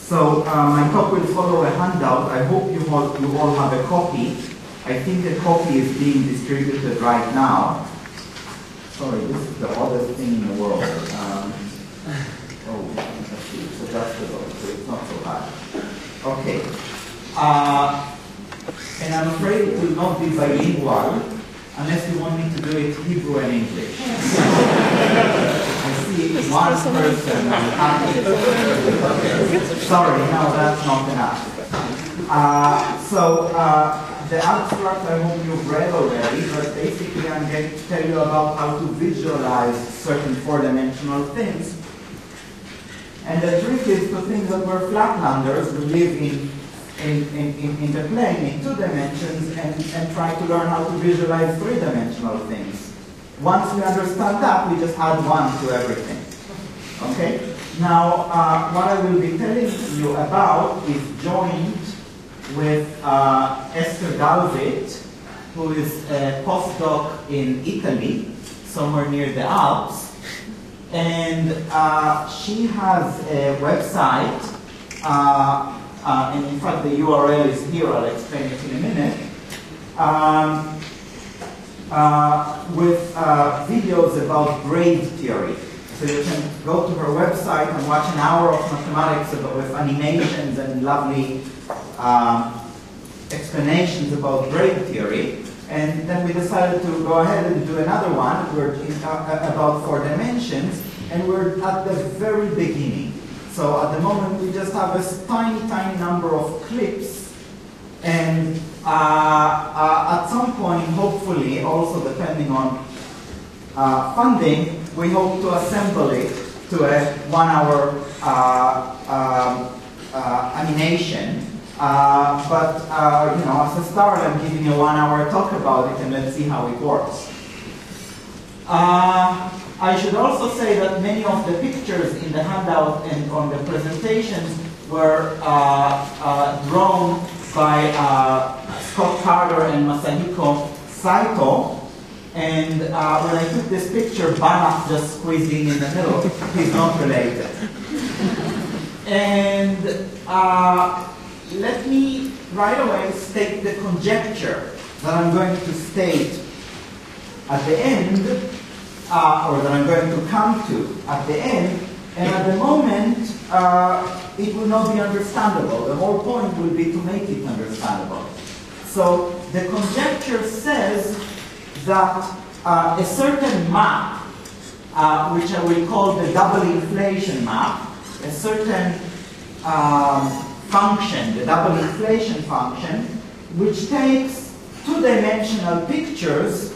So my talk will follow a handout. I hope you all have a copy. I think a copy is being distributed right now. Sorry, this is the oddest thing in the world. It's adjustable, so it's not so bad. Okay. And I'm afraid it will not be bilingual unless you want me to do it Hebrew and English. I see one person happy. Okay. Sorry, no, that's not enough. The abstract I hope you've read already, but basically I'm going to tell you about how to visualize certain four-dimensional things. And the trick is to think that we're flatlanders who live in the plane in 2 dimensions and try to learn how to visualize 3-dimensional things. Once we understand that, we just add 1 to everything. Okay? Now, what I will be telling you about is joined with Esther Galvit, who is a postdoc in Italy, somewhere near the Alps. And she has a website, and in fact the URL is here, I'll explain it in a minute, with videos about braid theory. So you can go to her website and watch an hour of mathematics with animations and lovely explanations about braid theory. And then we decided to go ahead and do another one about 4 dimensions, and we're at the very beginning. So at the moment we just have a tiny, tiny number of clips, and at some point, hopefully, also depending on funding, we hope to assemble it to a 1-hour animation. You know, as a start, I'm giving you a 1-hour talk about it, and let's see how it works. I should also say that many of the pictures in the handout and on the presentations were drawn by Scott Carter and Masahiko Saito. And when I took this picture, Banach just squeezed in the middle. He's not related. And let me right away state the conjecture that I'm going to state at the end, or that I'm going to come to at the end. And at the moment, it will not be understandable. The whole point will be to make it understandable. So the conjecture says that a certain map, which I will call the double inflation map, a certain function, the double inflation function, which takes 2-dimensional pictures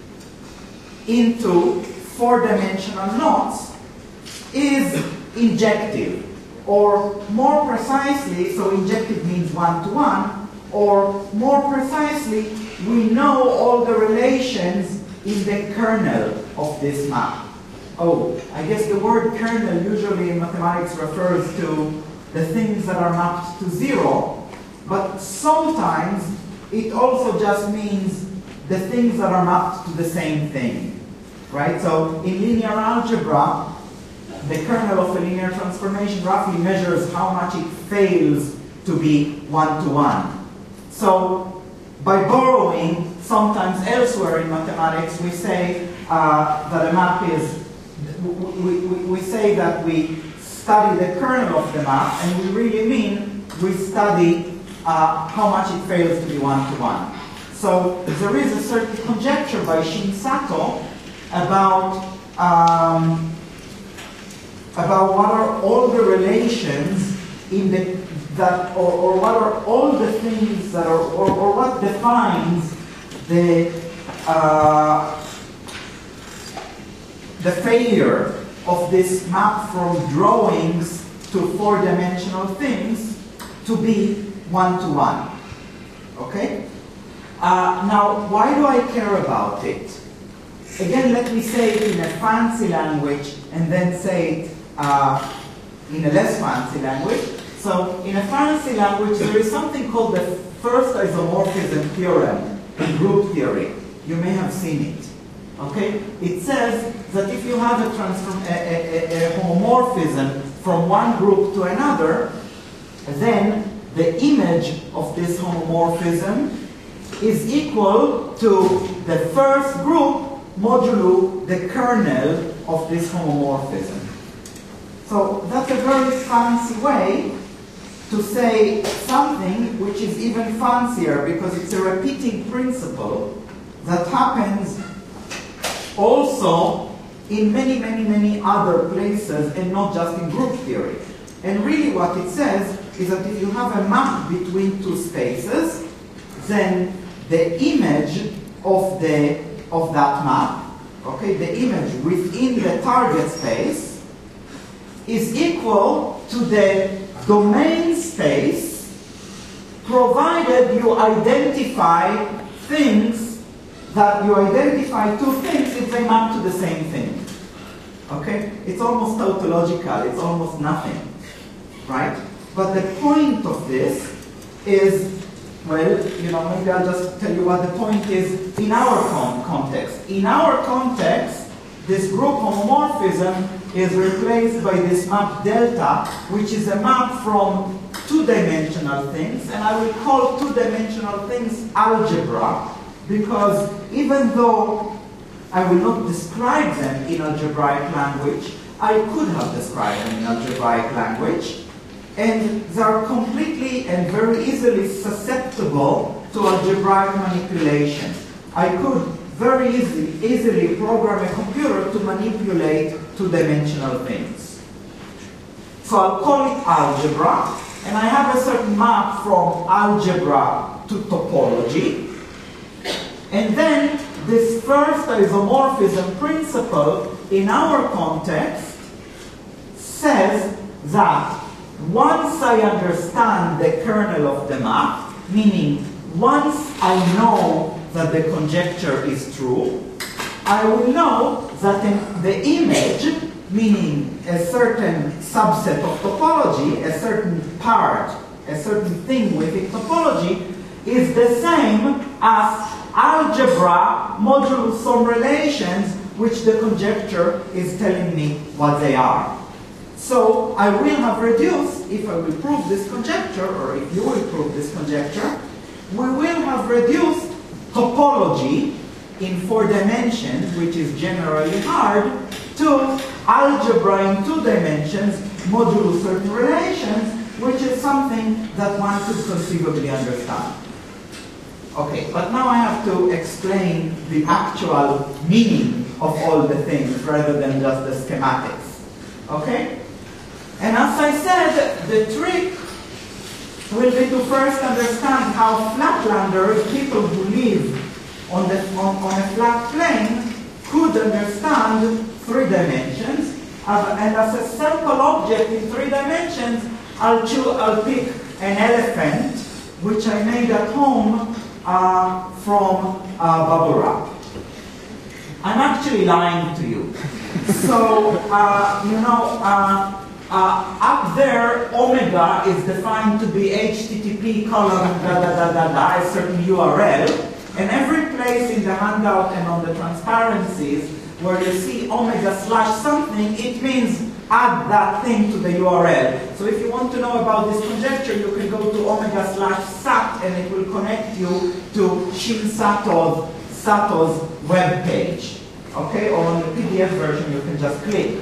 into 4-dimensional knots, is injective. Or more precisely, so injective means 1-to-1, or more precisely, we know all the relations in the kernel of this map. Oh, I guess the word kernel usually in mathematics refers to the things that are mapped to 0, but sometimes it also just means the things that are mapped to the same thing, right? So in linear algebra, the kernel of a linear transformation roughly measures how much it fails to be 1-to-1. So by borrowing, sometimes elsewhere in mathematics, we say that a map is, we say that we study the kernel of the map, and we really mean we study how much it fails to be 1-to-1. So there is a certain conjecture by Shin Sato about what are all the relations in the or what are all the things that are, or what defines the failure of this map from drawings to 4-dimensional things to be 1-to-1. Okay? Now, why do I care about it? Again, let me say it in a fancy language and then say it in a less fancy language. So, in a fancy language, there is something called the first isomorphism theorem in group theory. You may have seen it. Okay? It says that if you have a homomorphism from one group to another, then the image of this homomorphism is equal to the first group modulo the kernel of this homomorphism. So that's a very fancy way to say something which is even fancier, because it's a repeating principle that happens also in many, many, many other places, and not just in group theory. And really what it says is that if you have a map between two spaces, then the image of that map, okay, the image within the target space is equal to the domain space, provided you identify things, that you identify two things if they map to the same thing. Okay? It's almost tautological, it's almost nothing. Right? But the point of this is, well, you know, maybe I'll just tell you what the point is in our context. In our context, this group homomorphism is replaced by this map delta, which is a map from two-dimensional things, and I will call two-dimensional things algebra, because even though I will not describe them in algebraic language, I could have described them in algebraic language, and they are completely and very easily susceptible to algebraic manipulation. I could very easily program a computer to manipulate two-dimensional things. So I'll call it algebra, and I have a certain map from algebra to topology. And then this first isomorphism principle in our context says that once I understand the kernel of the map, meaning once I know that the conjecture is true, I will know that in the image, meaning a certain subset of topology, a certain part, a certain thing within topology, is the same as algebra modulo some relations which the conjecture is telling me what they are. So I will have reduced, if I will prove this conjecture, or if you will prove this conjecture, we will have reduced topology in 4 dimensions, which is generally hard, to algebra in 2 dimensions modulo certain relations, which is something that one could conceivably understand. Okay, but now I have to explain the actual meaning of all the things rather than just the schematics. Okay? And as I said, the trick will be to first understand how flatlanders, people who live on a flat plane, could understand 3 dimensions. And as a sample object in 3 dimensions, I'll pick an elephant, which I made at home from bubble wrap. I'm actually lying to you. So, you know, up there, omega is defined to be HTTP colon a certain URL, and every place in the handout and on the transparencies where you see omega slash something, it means add that thing to the URL. So if you want to know about this conjecture, you can go to omega slash sat, and it will connect you to Shin Sato's web page. Okay, or on the PDF version, you can just click.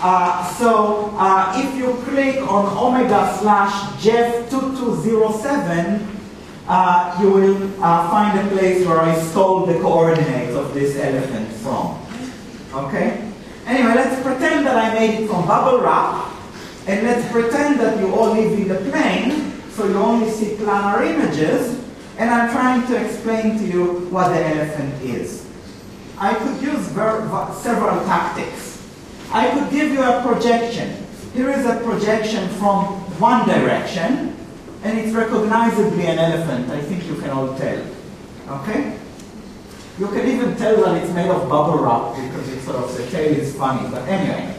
So if you click on omega slash Jeff 2207, you will find a place where I stole the coordinates of this elephant from. Okay? Anyway, let's pretend that I made it from bubble wrap, and let's pretend that you all live in the plane, so you only see planar images, and I'm trying to explain to you what the elephant is. I could use several tactics. I could give you a projection. Here is a projection from one direction, and it's recognizably an elephant. I think you can all tell. Okay? You can even tell that it's made of bubble wrap because it's sort of, the tail is funny. But anyway,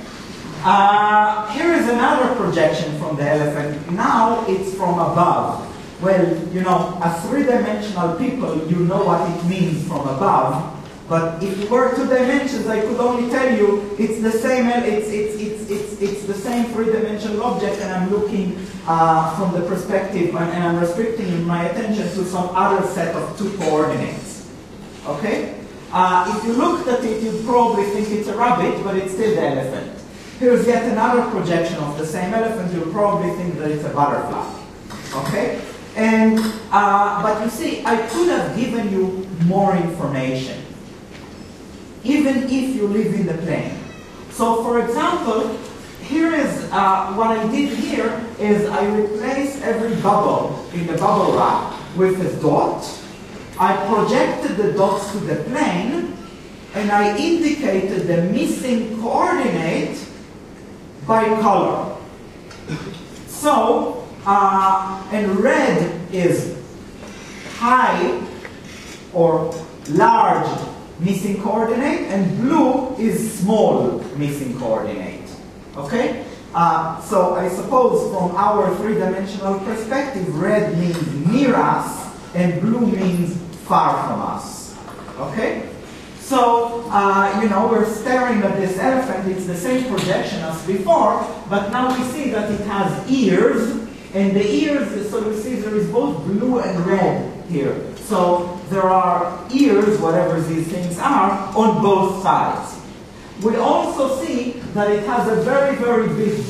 here is another projection from the elephant. Now it's from above. Well, you know, as 3-dimensional people, you know what it means from above. But if it were 2 dimensions, I could only tell you it's the same. It's the same 3-dimensional object, and I'm looking from the perspective, and I'm restricting my attention to some other set of two coordinates. Okay? If you looked at it, you'd probably think it's a rabbit, but it's still the elephant. Here's yet another projection of the same elephant. You'll probably think that it's a butterfly. Okay? And, but you see, I could have given you more information, even if you live in the plane. So, for example, here is what I did here is I replaced every bubble in the bubble wrap with a dot. I projected the dots to the plane, and I indicated the missing coordinate by color. So, and red is high or large missing coordinate, and blue is small missing coordinate. Okay? So I suppose from our three-dimensional perspective, red means near us, and blue means far from us. Okay? So, you know, we're staring at this elephant. It's the same projection as before, but now we see that it has ears, and the ears, so you see there is both blue and red here. So there are ears, whatever these things are, on both sides. We also see that it has a very, very big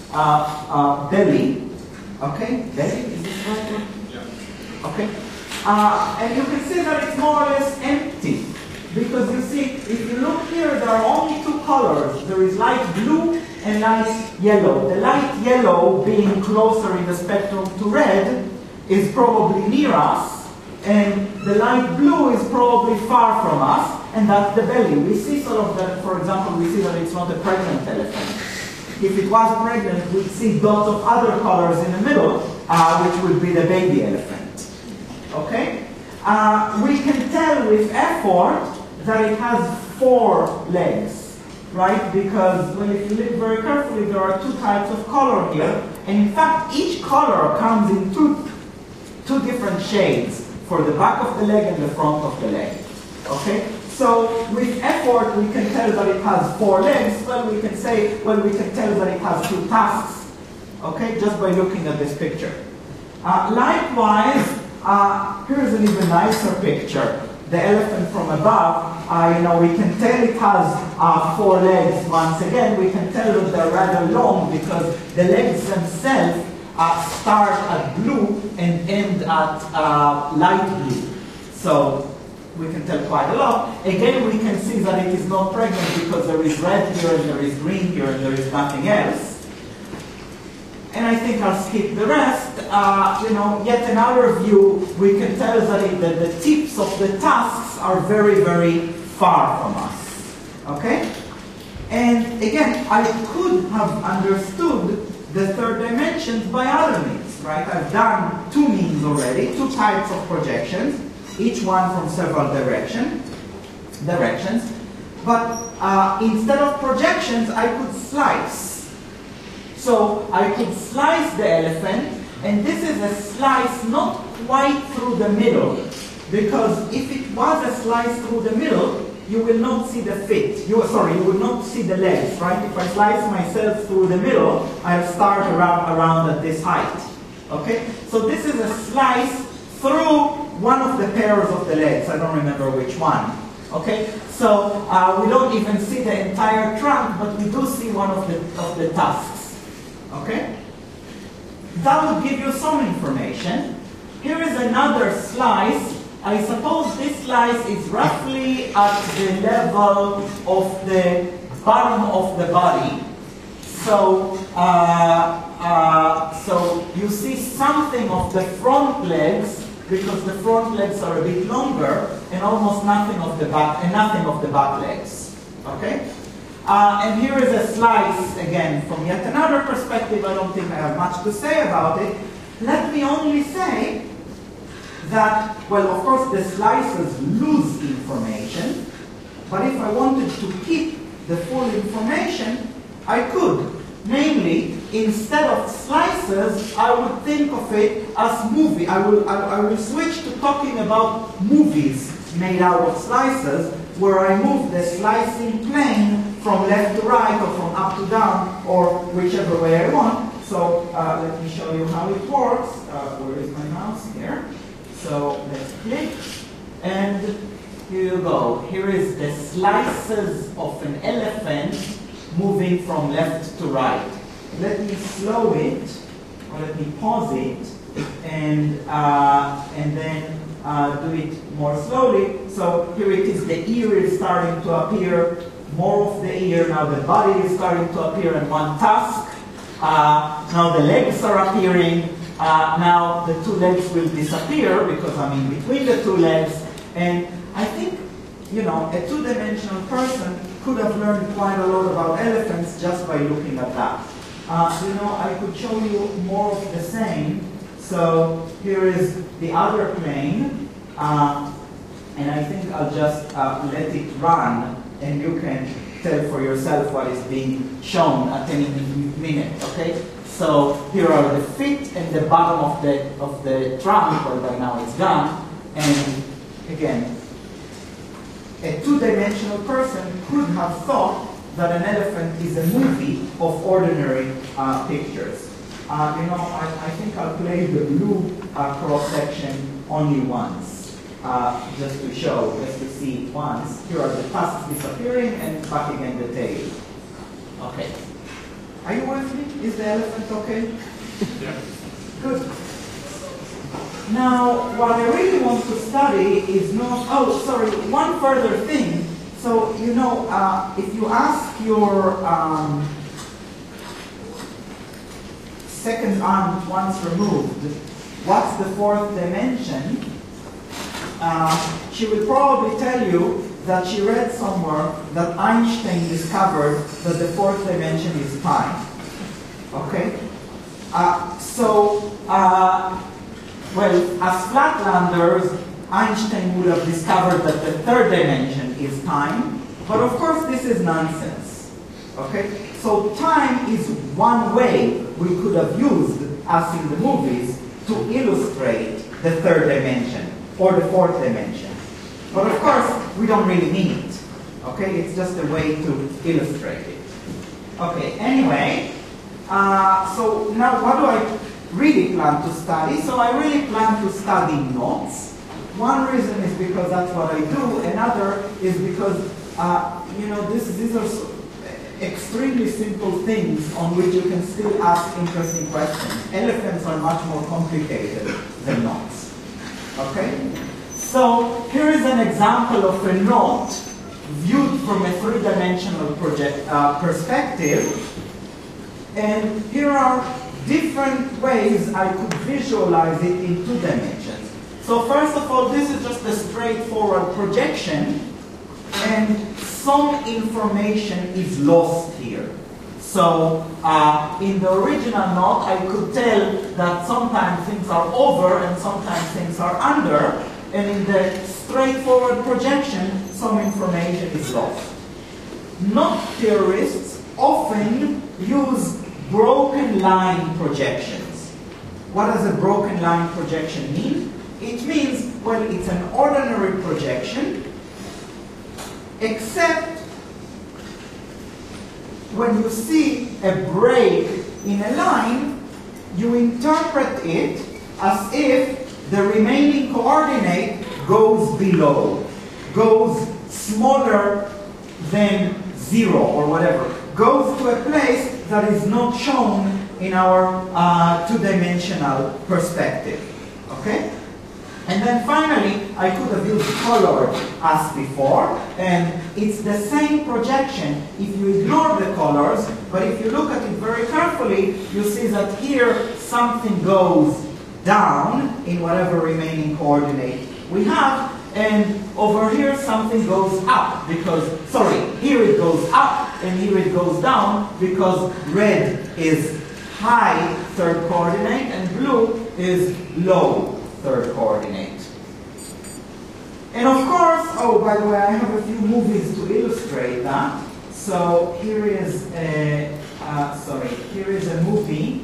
belly. Okay? Belly? Is this right one? Yeah. Okay. And you can see that it's more or less empty. Because you see, if you look here, there are only two colors. There is light blue and light yellow. The light yellow, being closer in the spectrum to red, is probably near us. And the light blue is probably far from us. And that's the belly. We see sort of that, for example, we see that it's not a pregnant elephant. If it was pregnant, we'd see dots of other colors in the middle, which would be the baby elephant. Okay? We can tell with effort that it has 4 legs, right? Because when if you look very carefully, there are 2 types of color here. And in fact, each color comes in two different shades for the back of the leg and the front of the leg. Okay? So with effort, we can tell that it has 4 legs. Well, we can say, well, we can tell that it has 2 tusks. Okay? Just by looking at this picture. Likewise, here's an even nicer picture. The elephant from above, you know, we can tell it has 4 legs once again. We can tell that they're rather long because the legs themselves start at blue and end at light blue. So we can tell quite a lot. Again, we can see that it is not pregnant because there is red here and there is green here and there is nothing else. And I think I'll skip the rest. You know, yet another view, we can tell that the tips of the tusks are very, very far from us. Okay? And again, I could have understood the third dimensions by other means, right? I've done 2 means already, 2 types of projections, each one from several directions. But instead of projections, I could slice. So I could slice the elephant, and this is a slice not quite through the middle, because if it was a slice through the middle, you will not see the feet. You will not see the legs, right? If I slice myself through the middle, I'll start around at this height. Okay? So this is a slice through one of the pairs of the legs. I don't remember which one. Okay? So we don't even see the entire trunk, but we do see one of the tusks. Okay? That would give you some information. Here is another slice. I suppose this slice is roughly at the level of the bottom of the body. So, so you see something of the front legs, because the front legs are a bit longer, and almost nothing of the back, and nothing of the back legs. Okay? And here is a slice, again, from yet another perspective. I don't think I have much to say about it. Let me only say that, well, of course, the slices lose information, but if I wanted to keep the full information, I could. Namely, instead of slices, I would think of it as movie. I will switch to talking about movies made out of slices, where I move the slicing plane from left to right or from up to down or whichever way I want. So let me show you how it works. Where is my mouse? Here. So let's click, and here you go. Here is the slices of an elephant moving from left to right. Let me slow it, or let me pause it, and then do it more slowly. So here it is, the ear is starting to appear, more of the ear, now the body is starting to appear in one tusk. Now the legs are appearing, now the two legs will disappear because I'm in between the two legs, and I think, you know, a two-dimensional person could have learned quite a lot about elephants just by looking at that. You know, I could show you more of the same. So here is the other plane, and I think I'll just let it run, and you can tell for yourself what is being shown at any minute. Okay. So here are the feet and the bottom of the trunk, or by now it's gone. And again, a two-dimensional person could have thought that an elephant is a movie of ordinary pictures. You know, I think I'll play the blue cross-section only once, just to show, just to see it once. Here are the tusks disappearing, and back again the tail. Okay. Are you with me? Is the elephant okay? Yeah. Good. Now, what I really want to study is not, oh, sorry, one further thing. So, you know, if you ask your second aunt once removed, what's the fourth dimension? She will probably tell you that she read somewhere that Einstein discovered that the fourth dimension is time. Okay? Well, as flatlanders, Einstein would have discovered that the third dimension is time, but of course this is nonsense. Okay? So time is one way we could have used, as in the movies, to illustrate the third dimension or the fourth dimension. But of course, we don't really mean it. Okay? It's just a way to illustrate it. Okay, anyway, so now what do I really plan to study? So I really plan to study knots. One reason is because that's what I do. Another is because, you know, these are extremely simple things on which you can still ask interesting questions. Elephants are much more complicated than knots. Okay? So here is an example of a knot viewed from a three-dimensional perspective. And here are different ways I could visualize it in two dimensions. So first of all, this is just a straightforward projection, and some information is lost here. So in the original knot, I could tell that sometimes things are over and sometimes things are under, and in the straightforward projection, some information is lost. Knot theorists often use broken line projections. What does a broken line projection mean? It means, well, it's an ordinary projection, except when you see a break in a line, you interpret it as if the remaining coordinate goes below, goes smaller than 0 or whatever, goes to a place that is not shown in our two-dimensional perspective. Okay? And then finally, I could have used color as before, and it's the same projection if you ignore the colors, but if you look at it very carefully, you see that here something goes down in whatever remaining coordinate we have, and over here something goes up because, sorry, here it goes up and here it goes down because red is high third coordinate and blue is low third coordinate. And of course, oh, by the way, I have a few movies to illustrate that. So here is a, here is a movie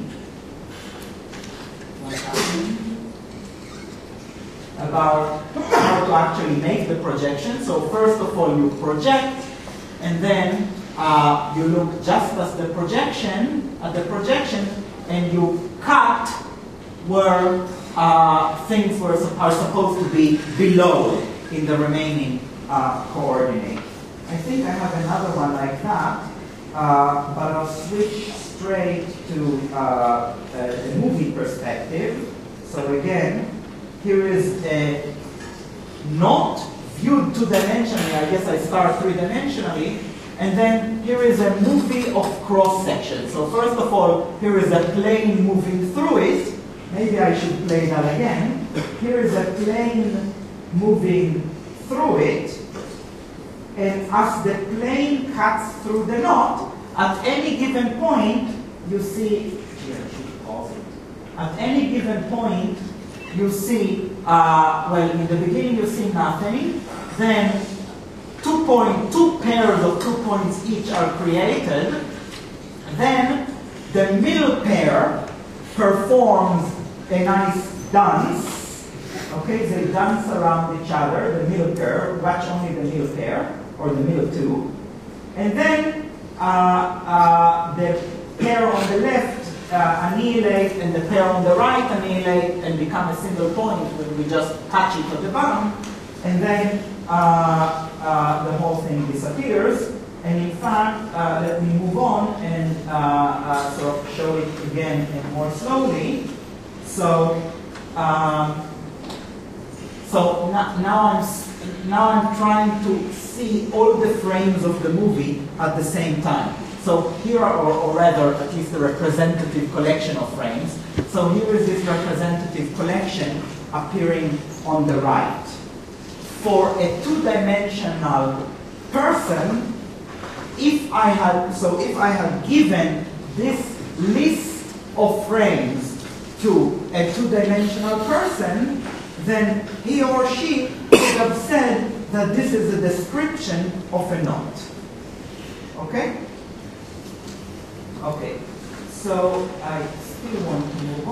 about how to actually make the projection. So first of all, you project, and then you look just as the projection, and you cut where things are supposed to be below in the remaining coordinate. I think I have another one like that, but I'll switch straight to the movie perspective. So again, here is a not viewed two-dimensionally. I guess I start three-dimensionally. And then here is a movie of cross-section. So first of all, here is a plane moving through it. Maybe I should play that again. Here is a plane moving through it. And as the plane cuts through the knot, at any given point, you see, here I should pause it. At any given point, you see, well, in the beginning you see nothing. Then two pairs of 2 points each are created. Then the middle pair performs a nice dance. Okay, they dance around each other, the middle pair. Watch only the middle pair, or the middle two. And then the pair on the left annihilate, and the pair on the right annihilate and become a single point when we just touch it at the bottom. And then the whole thing disappears. And in fact, let me move on and sort of show it again and more slowly. So, now I'm trying to see all the frames of the movie at the same time. So here are, or rather, at least a representative collection of frames. So here is this representative collection appearing on the right. For a two-dimensional person, if I had given this list of frames to a two-dimensional person, then he or she would have said that this is a description of a knot. Okay? Okay. So I still want to move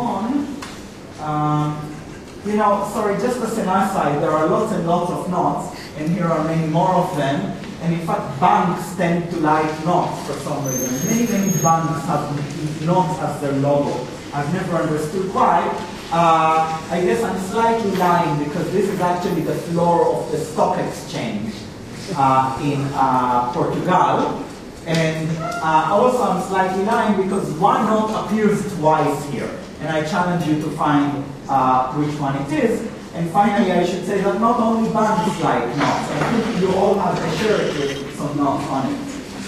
on. You know, sorry, just as an aside, there are lots and lots of knots, and here are many more of them. And in fact, banks tend to like knots for some reason. Many banks have knots as their logo. I've never understood why. I guess I'm slightly lying because this is actually the floor of the stock exchange in Portugal. And also I'm slightly lying because one knot appears twice here. And I challenge you to find which one it is. And finally, I should say that not only banks like knots. I think you all have a shirt with some knots on it.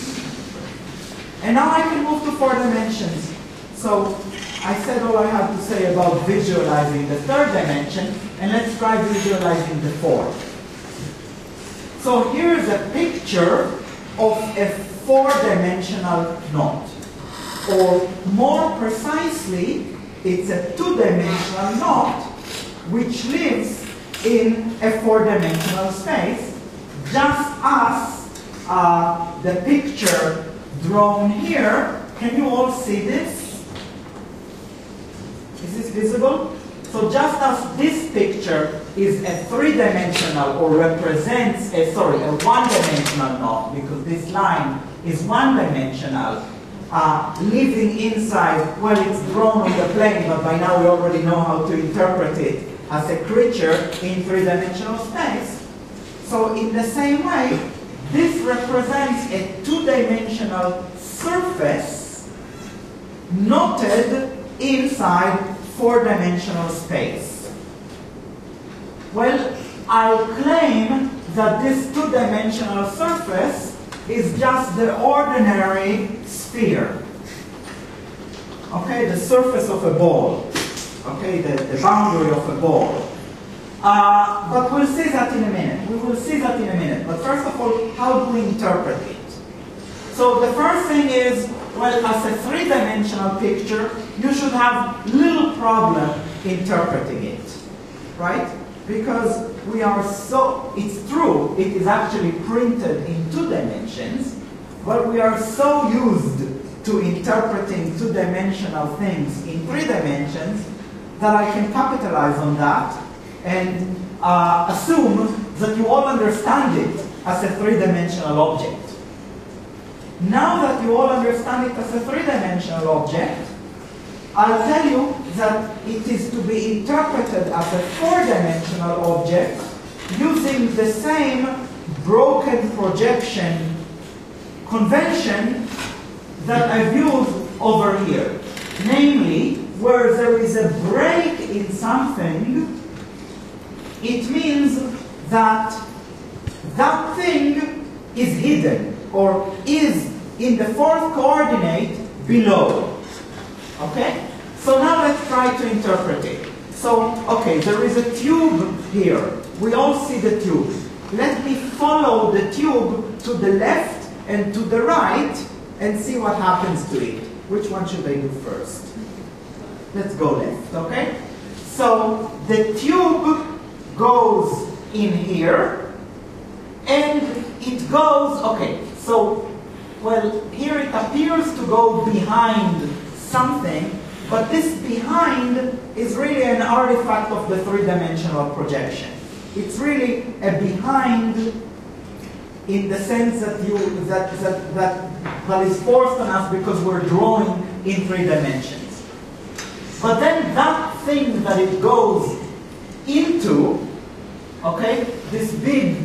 And now I can move to 4 dimensions. So I said all I have to say about visualizing the 3rd dimension, and let's try visualizing the 4th. So here's a picture of a 4-dimensional knot. Or more precisely, it's a 2-dimensional knot which lives in a 4-dimensional space, just as the picture drawn here. Can you all see this? Is this visible? So just as this picture is a 3-dimensional, or represents a 1-dimensional knot, because this line is 1-dimensional, living inside, well, it's drawn on the plane, but by now we already know how to interpret it as a creature in 3-dimensional space. So in the same way, this represents a 2-dimensional surface knotted inside 4-dimensional space. Well, I'll claim that this 2-dimensional surface is just the ordinary sphere. Okay, the surface of a ball. Okay, the boundary of a ball. But we'll see that in a minute. We will see that in a minute. But first of all, how do we interpret it? So the first thing is, well, as a 3-dimensional picture, you should have little problem interpreting it, right? Because we are so, it's true, it is actually printed in 2 dimensions, but we are so used to interpreting 2-dimensional things in 3 dimensions that I can capitalize on that and assume that you all understand it as a 3-dimensional object. Now that you all understand it as a 3-dimensional object, I'll tell you that it is to be interpreted as a four-dimensional object using the same broken projection convention that I've used over here. Namely, where there is a break in something, it means that that thing is hidden or is in the fourth coordinate below. Okay? So now let's try to interpret it. So, okay, there is a tube here. We all see the tube. Let me follow the tube to the left and to the right and see what happens to it. Which one should I do first? Let's go left, okay? So the tube goes in here and it goes, okay, so, well, here it appears to go behind something, but this behind is really an artifact of the three-dimensional projection. It's really a behind in the sense that that is forced on us because we're drawing in 3 dimensions. But then that thing that it goes into, okay, this big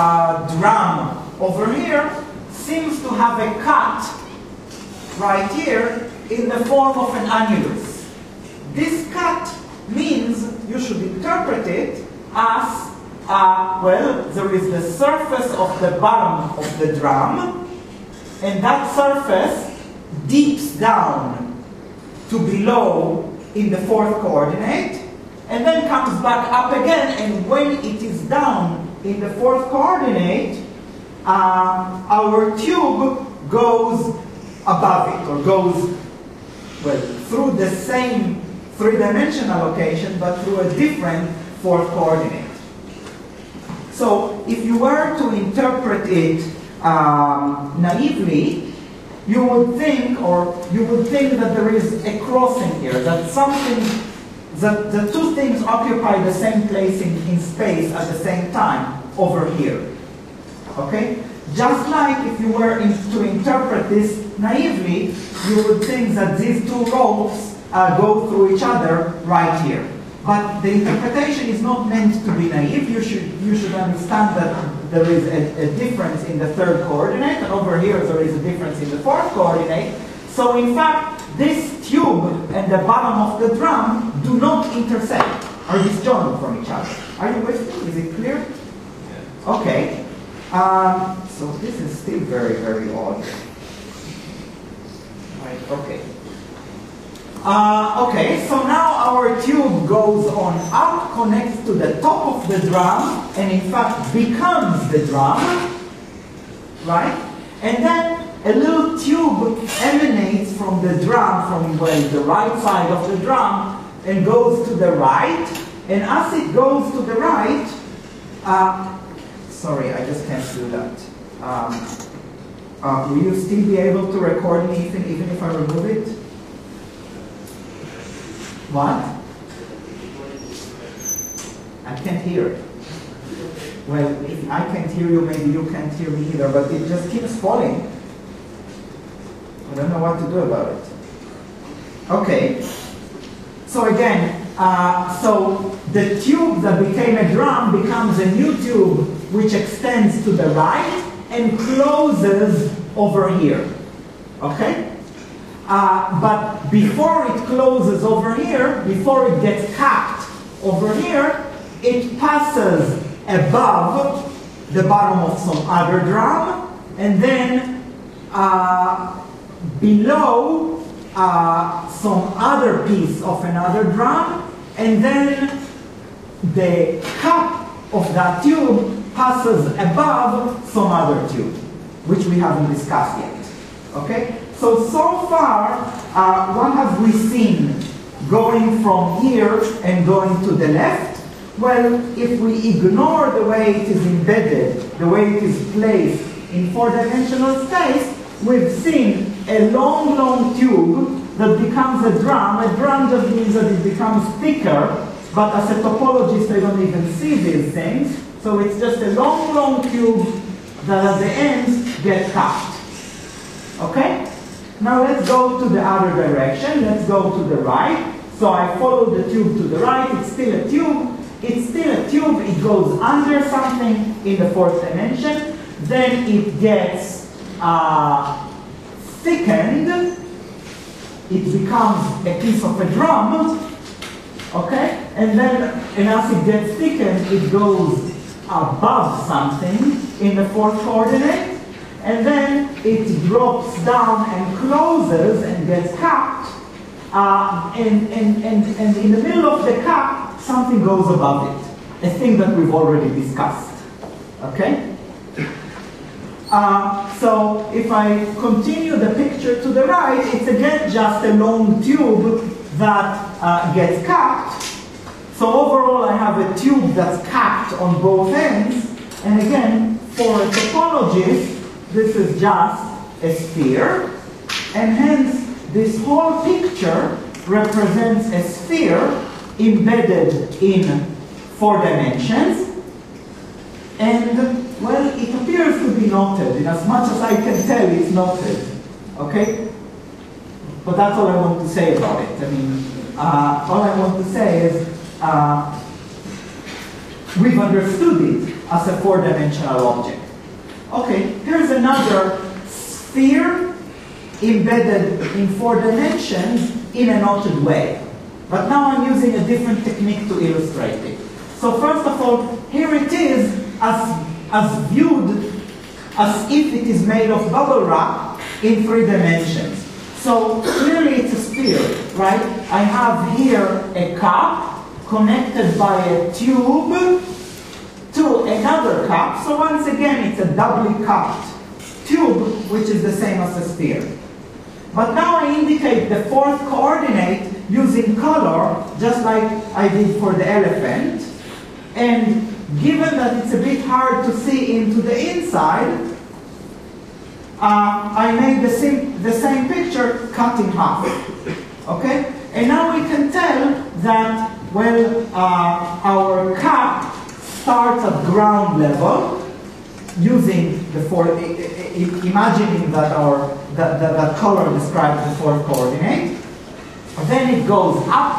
drum over here seems to have a cut right here in the form of an annulus. This cut means you should interpret it as well, there is the surface of the bottom of the drum, and that surface dips down to below in the fourth coordinate, and then comes back up again, and when it is down in the fourth coordinate, our tube goes above it, or goes, well, through the same three-dimensional location, but through a different fourth coordinate. So if you were to interpret it naively, you would think that there is a crossing here, that something, that the two things occupy the same place in space at the same time over here. Okay? Just like if you were to interpret this naively, you would think that these two ropes go through each other right here. But the interpretation is not meant to be naive. You should understand that there is a difference in the third coordinate, and over here there is a difference in the fourth coordinate. So in fact, this tube and the bottom of the drum do not intersect, are disjoint from each other. Are you with me? Is it clear? Okay. So this is still very, very odd. Right, okay. Okay, so now our tube goes on up, connects to the top of the drum, and in fact becomes the drum, right? And then a little tube emanates from the drum, from the right side of the drum, and goes to the right. And as it goes to the right, sorry, I just can't do that. Will you still be able to record me even if I remove it? What? I can't hear. Well, if I can't hear you, maybe you can't hear me either, but it just keeps falling. I don't know what to do about it. Okay. So again, so the tube that became a drum becomes a new tube which extends to the right and closes over here. Okay? But before it closes over here, before it gets capped over here, it passes above the bottom of some other drum, and then below some other piece of another drum, and then the cap of that tube passes above some other tube, which we haven't discussed yet. Okay? So far, what have we seen going from here and going to the left? Well, if we ignore the way it is embedded, the way it is placed in four-dimensional space, we've seen a long, long tube that becomes a drum. A drum just means that it becomes thicker, but as a topologist, I don't even see these things. So it's just a long, long tube that at the ends get cut. Okay? Now let's go to the other direction. Let's go to the right. So I follow the tube to the right. It's still a tube. It's still a tube. It goes under something in the fourth dimension. Then it gets thickened. It becomes a piece of a drum. Okay? And then, and as it gets thickened, it goes above something in the fourth coordinate. And then it drops down and closes and gets capped. And in the middle of the cap, something goes above it. A thing that we've already discussed. Okay? So if I continue the picture to the right, it's again just a long tube that gets capped. So overall, I have a tube that's capped on both ends. And again, for a topologist, this is just a sphere. And hence, this whole picture represents a sphere embedded in 4 dimensions. And, well, it appears to be knotted. In as much as I can tell, it's knotted. Okay? But that's all I want to say about it. I mean, all I want to say is we've understood it as a 4-dimensional object. Okay, here's another sphere embedded in 4 dimensions in a knotted way. But now I'm using a different technique to illustrate it. So first of all, here it is as viewed as if it is made of bubble wrap in 3 dimensions. So clearly it's a sphere, right? I have here a cup connected by a tube to another cup. So once again, it's a doubly cupped tube, which is the same as a sphere. But now I indicate the 4th coordinate using color, just like I did for the elephant. And given that it's a bit hard to see into the inside, I made the same picture cut in half. Okay? And now we can tell that, well, our cup starts at ground level using the 4th, imagining that that color describes the 4th coordinate. Then it goes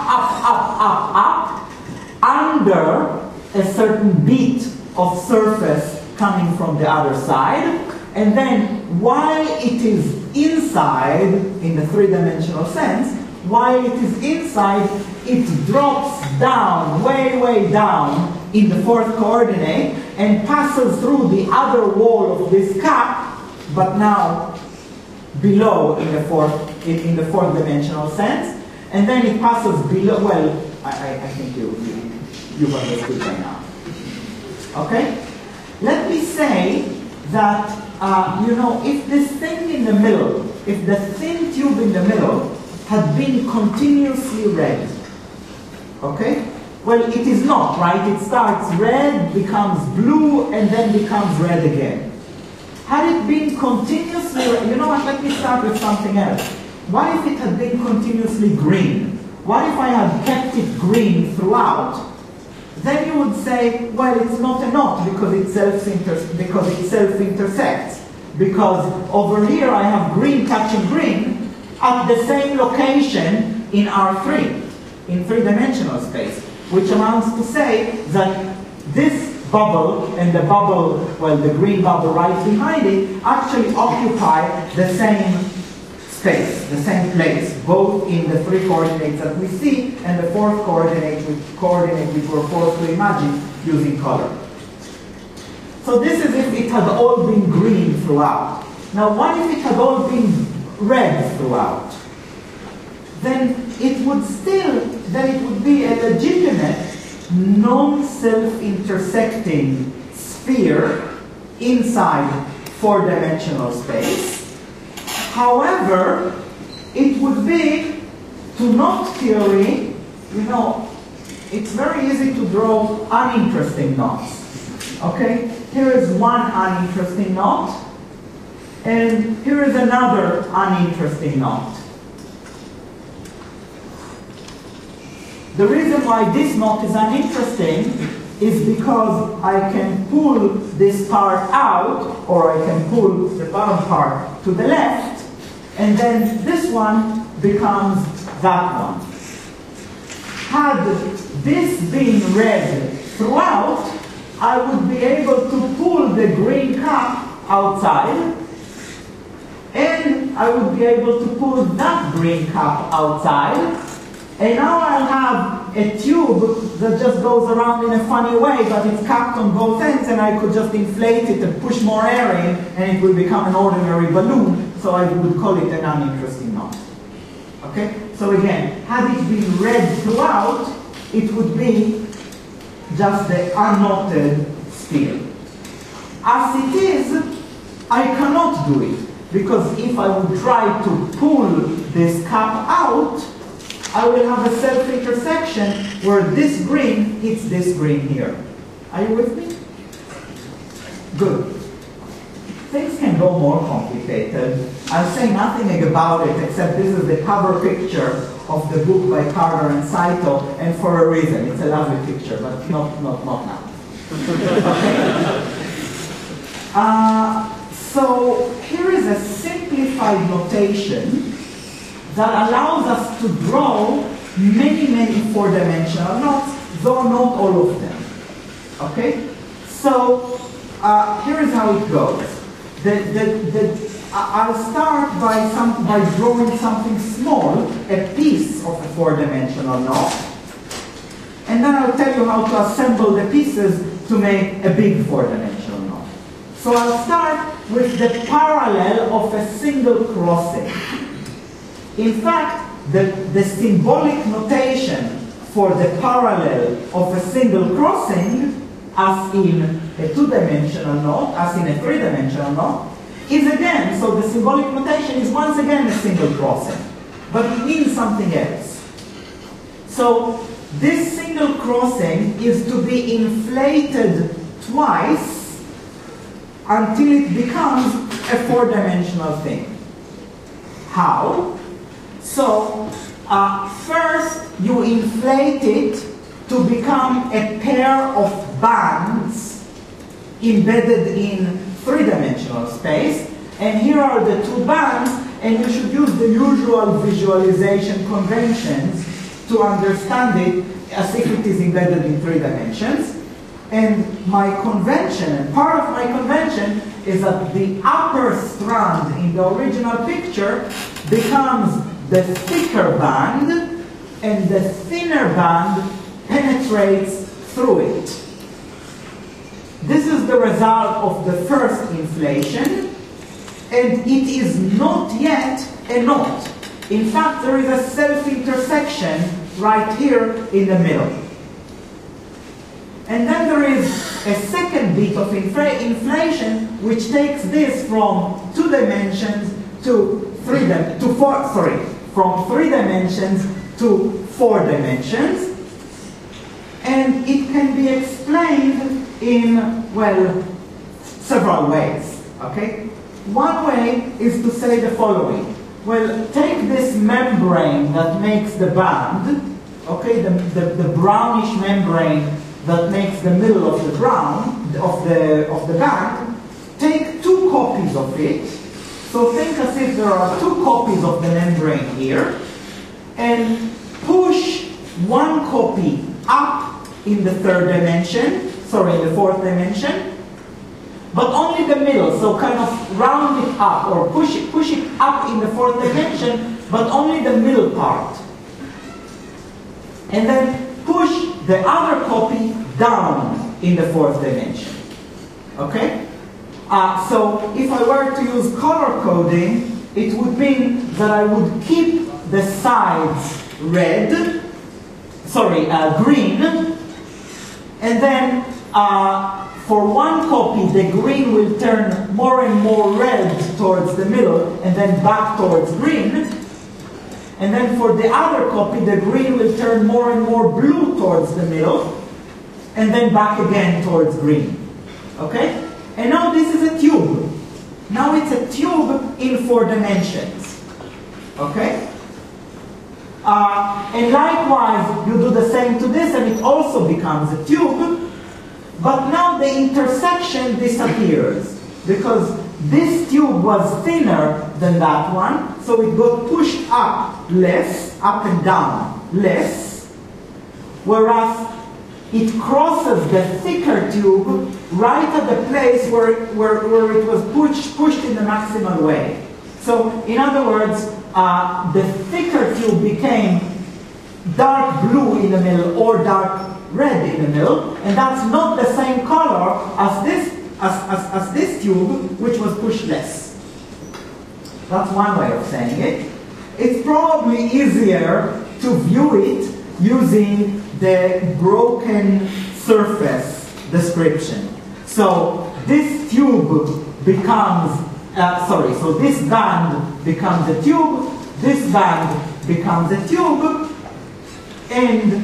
up, under a certain bit of surface coming from the other side. And then while it is inside, in the 3-dimensional sense, while it is inside, it drops down, way down in the 4th coordinate and passes through the other wall of this cap, but now below in the 4th dimensional sense. And then it passes below, well, I think you've understood by now. Okay? Let me say that, if this thing in the middle, if the thin tube in the middle had been continuously red, okay? Well, it is not, right? It starts red, becomes blue, and then becomes red again. Had it been continuously red, you know what, let me start with something else. What if it had been continuously green? What if I had kept it green throughout? Then you would say, well, it's not a knot because it self-intersects. Because over here I have green touching green at the same location in R3, in 3-dimensional space, which amounts to say that this bubble and the bubble, well, the green bubble right behind it, actually occupy the same space, the same place, both in the 3 coordinates that we see and the 4th coordinate which we're forced to imagine using color. So this is if it had all been green throughout. Now what if it had all been red throughout? Then it would be a legitimate non-self-intersecting sphere inside 4-dimensional space. However, it would be, to knot theory, it's very easy to draw uninteresting knots. Okay? Here is one uninteresting knot, and here is another uninteresting knot. The reason why this knot is uninteresting is because I can pull this part out, or I can pull the bottom part to the left, and then this one becomes that one. Had this been red throughout, I would be able to pull the green cap outside, and I would be able to pull that green cap outside, and now I'll have a tube that just goes around in a funny way, but it's capped on both ends, and I could just inflate it and push more air in, and it will become an ordinary balloon, so I would call it an uninteresting knot. Okay? So again, had it been red throughout, it would be just the unknotted sphere. As it is, I cannot do it, because if I would try to pull this cap out, I will have a self-intersection where this green hits this green here. Are you with me? Good. Things can go more complicated. I'll say nothing about it, except this is the cover picture of the book by Carter and Saito, and for a reason. It's a lovely picture, but not now. Okay? So here is a simplified notation that allows us to draw many four-dimensional knots, though not all of them. Okay? So here is how it goes. I'll start by drawing something small, a piece of a four-dimensional knot, and then I'll tell you how to assemble the pieces to make a big four-dimensional knot. So I'll start with the parallel of a single crossing. In fact, the symbolic notation for the parallel of a single crossing, as in a two-dimensional knot, as in a three-dimensional knot, is again, so the symbolic notation is once again a single crossing, but it means something else. So this single crossing is to be inflated twice until it becomes a four-dimensional thing. How? So first you inflate it to become a pair of bands embedded in three-dimensional space, and here are the two bands, and you should use the usual visualization conventions to understand it as if it is embedded in three dimensions. And my convention, and part of my convention, is that the upper strand in the original picture becomes the thicker band, and the thinner band penetrates through it. This is the result of the first inflation, and it is not yet a knot. In fact, there is a self-intersection right here in the middle. And then there is a second bit of inflation, which takes this from 2 dimensions to from 3 dimensions to 4 dimensions. And it can be explained in, well, several ways, okay? One way is to say the following. Well, take this membrane that makes the band, okay, the brownish membrane that makes the middle of the of the band, take 2 copies of it. So think as if there are 2 copies of the membrane here, and push 1 copy up in the 3rd dimension, in the 4th dimension, but only the middle, so kind of round it up, or push it up in the 4th dimension, but only the middle part. And then push the other copy down in the 4th dimension. Okay? So if I were to use color coding, it would mean that I would keep the sides green, and then for 1 copy, the green will turn more and more red towards the middle, and then back towards green. And then for the other copy, the green will turn more and more blue towards the middle, and then back again towards green. Okay? And now this is a tube. Now it's a tube in 4 dimensions. Okay? And likewise, you do the same to this, and it also becomes a tube. But now the intersection disappears, because this tube was thinner than that one, so it got pushed up less, up and down less, whereas it crosses the thicker tube right at the place where it was pushed in the maximal way. So, in other words, the thicker tube became dark blue in the middle or dark red in the middle, and that's not the same color as this tube, which was pushed less. That's one way of saying it. It's probably easier to view it using the broken surface description. So this tube becomes, so this band becomes a tube, this band becomes a tube, and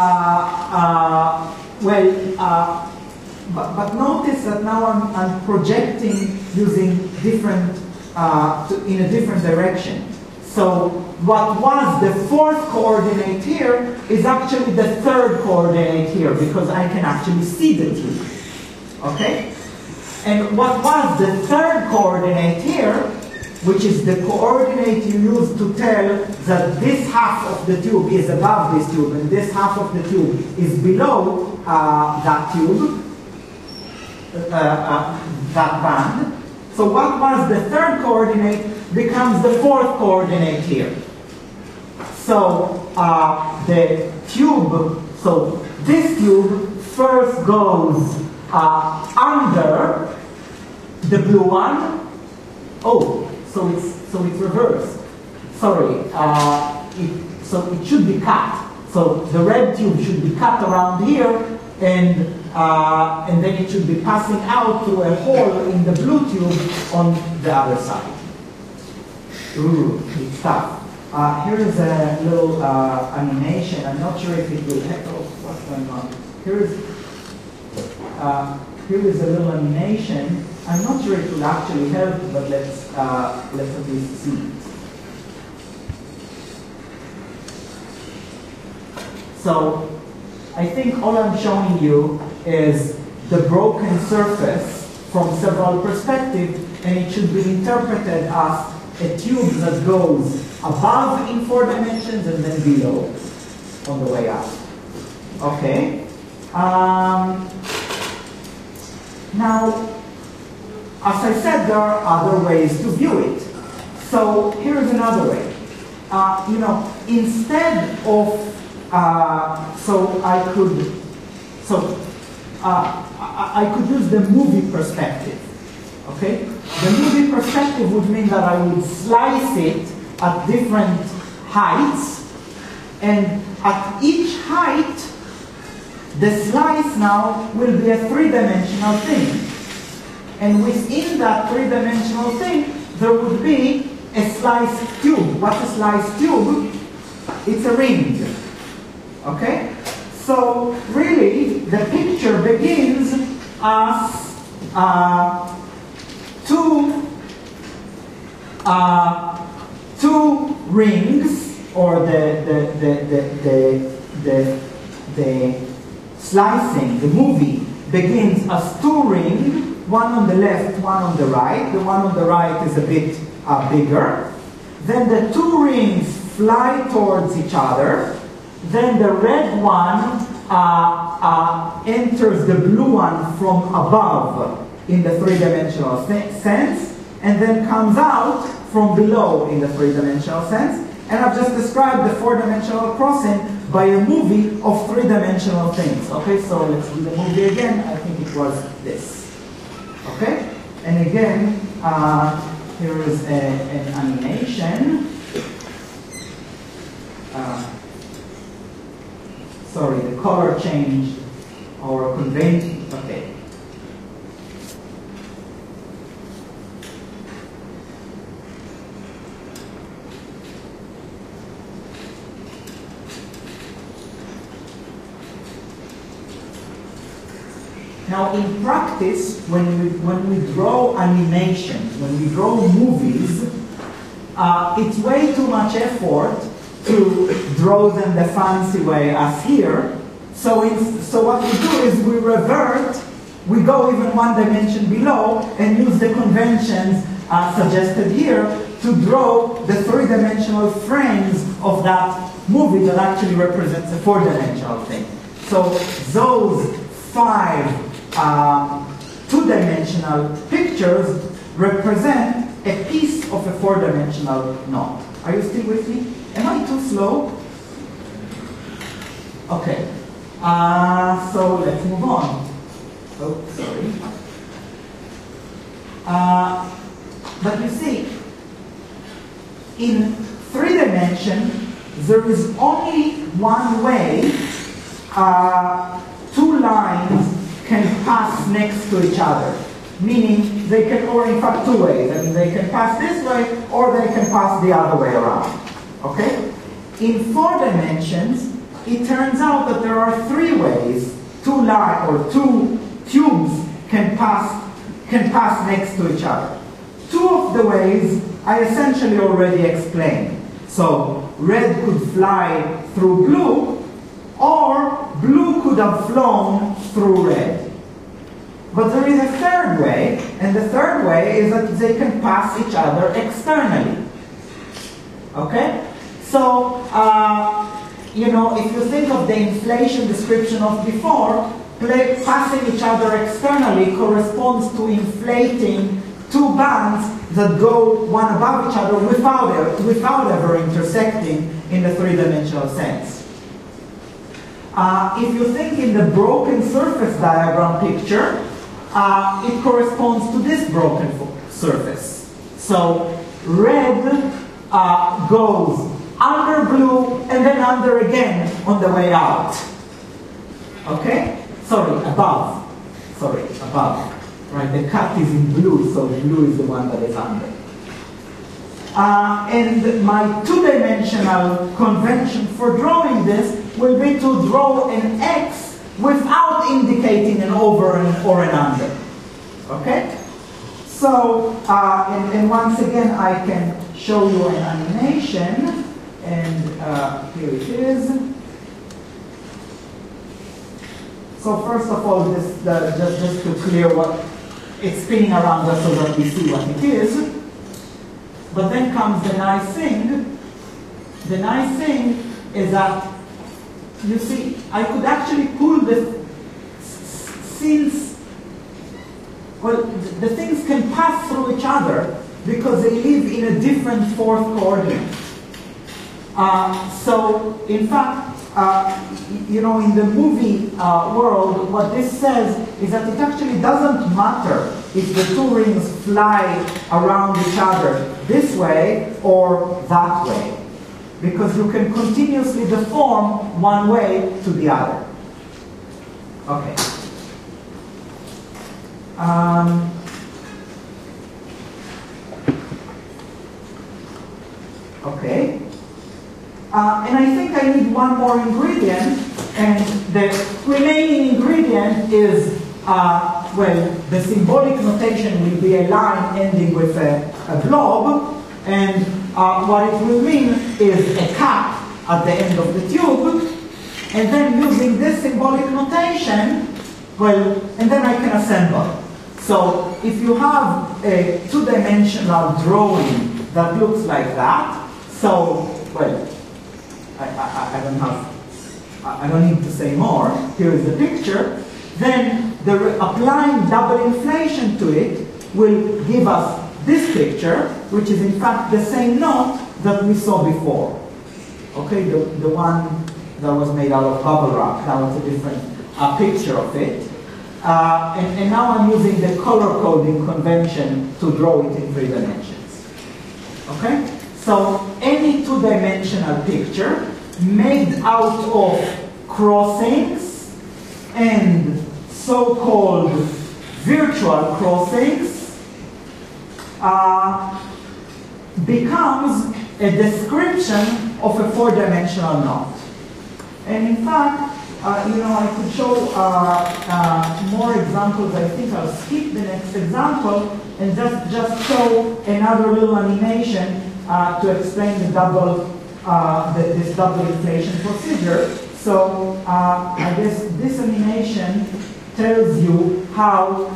but notice that now I'm projecting using different, in a different direction. So what was the fourth coordinate here is actually the third coordinate here, because I can actually see the tube. Okay? And what was the third coordinate here, which is the coordinate you use to tell that this half of the tube is above this tube and this half of the tube is below that tube, that band. So what was the third coordinate becomes the fourth coordinate here. So the tube, so this tube first goes under the blue one. Oh, so it's reversed. Sorry, so it should be cut. So the red tube should be cut around here, and then it should be passing out through a hole in the blue tube on the other side. Ooh, it's tough. Here is a little animation. I'm not sure if it will help. Oh, what's going on? Here is a little animation. I'm not sure it will actually help, but let's at least see it. So I think all I'm showing you is the broken surface from several perspectives, and it should be interpreted as a tube that goes above in 4 dimensions and then below on the way up. Okay? Now, as I said, there are other ways to view it. So here's another way. Instead of, I could use the movie perspective. Okay? The movie perspective would mean that I would slice it at different heights, and at each height, the slice now will be a 3-dimensional thing. And within that 3-dimensional thing, there would be a sliced tube. What's a sliced tube? It's a ring. Okay? So really, the picture begins as two rings, or the slicing, the movie begins as 2 rings, one on the left, one on the right. The one on the right is a bit bigger. Then the 2 rings fly towards each other. Then the red one enters the blue one from above in the 3-dimensional sense, and then comes out from below in the 3-dimensional sense. And I've just described the 4-dimensional crossing by a movie of 3-dimensional things. Okay, so let's do the movie again. I think it was this. Okay, and again, here is an animation. Sorry, the color changed, or convention. Okay. Now, in practice, when we draw animations, when we draw movies, it's way too much effort to draw them the fancy way as here. So what we do is we revert we go even one dimension below and use the conventions suggested here to draw the three-dimensional frames of that movie that actually represents a four-dimensional thing. So those 5 two-dimensional pictures represent a piece of a four-dimensional knot. Are you still with me? Am I too slow? Okay. So let's move on. Oh, sorry. But you see, in 3 dimensions, there is only one way 2 lines can pass next to each other. Meaning they can, or in fact 2 ways. I mean, they can pass this way or they can pass the other way around. Okay? In 4 dimensions, it turns out that there are 3 ways 2 lines or 2 tubes can pass next to each other. 2 of the ways I essentially already explained. So red could fly through blue, or blue could have flown through red. But there is a 3rd way, and the 3rd way is that they can pass each other externally. Okay? So, you know, if you think of the inflation description of before, passing each other externally corresponds to inflating 2 bands that go one above each other without ever intersecting in the 3-dimensional sense. If you think in the broken surface diagram picture, it corresponds to this broken surface. So red goes under blue and then under again on the way out. Okay? Sorry, above. Sorry, above. Right, the cut is in blue, so blue is the one that is under. And my 2-dimensional convention for drawing this will be to draw an X without indicating an over or an under. Okay? So, and once again, I can show you an animation. And here it is. So first of all, just to clear what it's spinning around us so that we see what it is. But then comes the nice thing. The nice thing is that, you see, I could actually pull this, since, well, the things can pass through each other because they live in a different 4th coordinate. So, in fact, you know, in the movie world, what this says is that it actually doesn't matter if the 2 rings fly around each other this way or that way, because you can continuously deform one way to the other. Okay. Okay. And I think I need one more ingredient, and the remaining ingredient is, well, the symbolic notation will be a line ending with a blob, and what it will mean is a cap at the end of the tube, and then using this symbolic notation, well, and then I can assemble. So if you have a 2-dimensional drawing that looks like that, so, well, I don't need to say more. Here is the picture. Then applying double inflation to it will give us this picture, which is in fact the same knot that we saw before. Okay, the one that was made out of bubble wrap. That was a different picture of it. And now I'm using the color coding convention to draw it in 3 dimensions. Okay? So any 2-dimensional picture made out of crossings and so-called virtual crossings becomes a description of a 4-dimensional knot. And in fact, you know, I could show more examples. I think I'll skip the next example and just show another little animation to explain the this double inflation procedure. So I guess this animation tells you how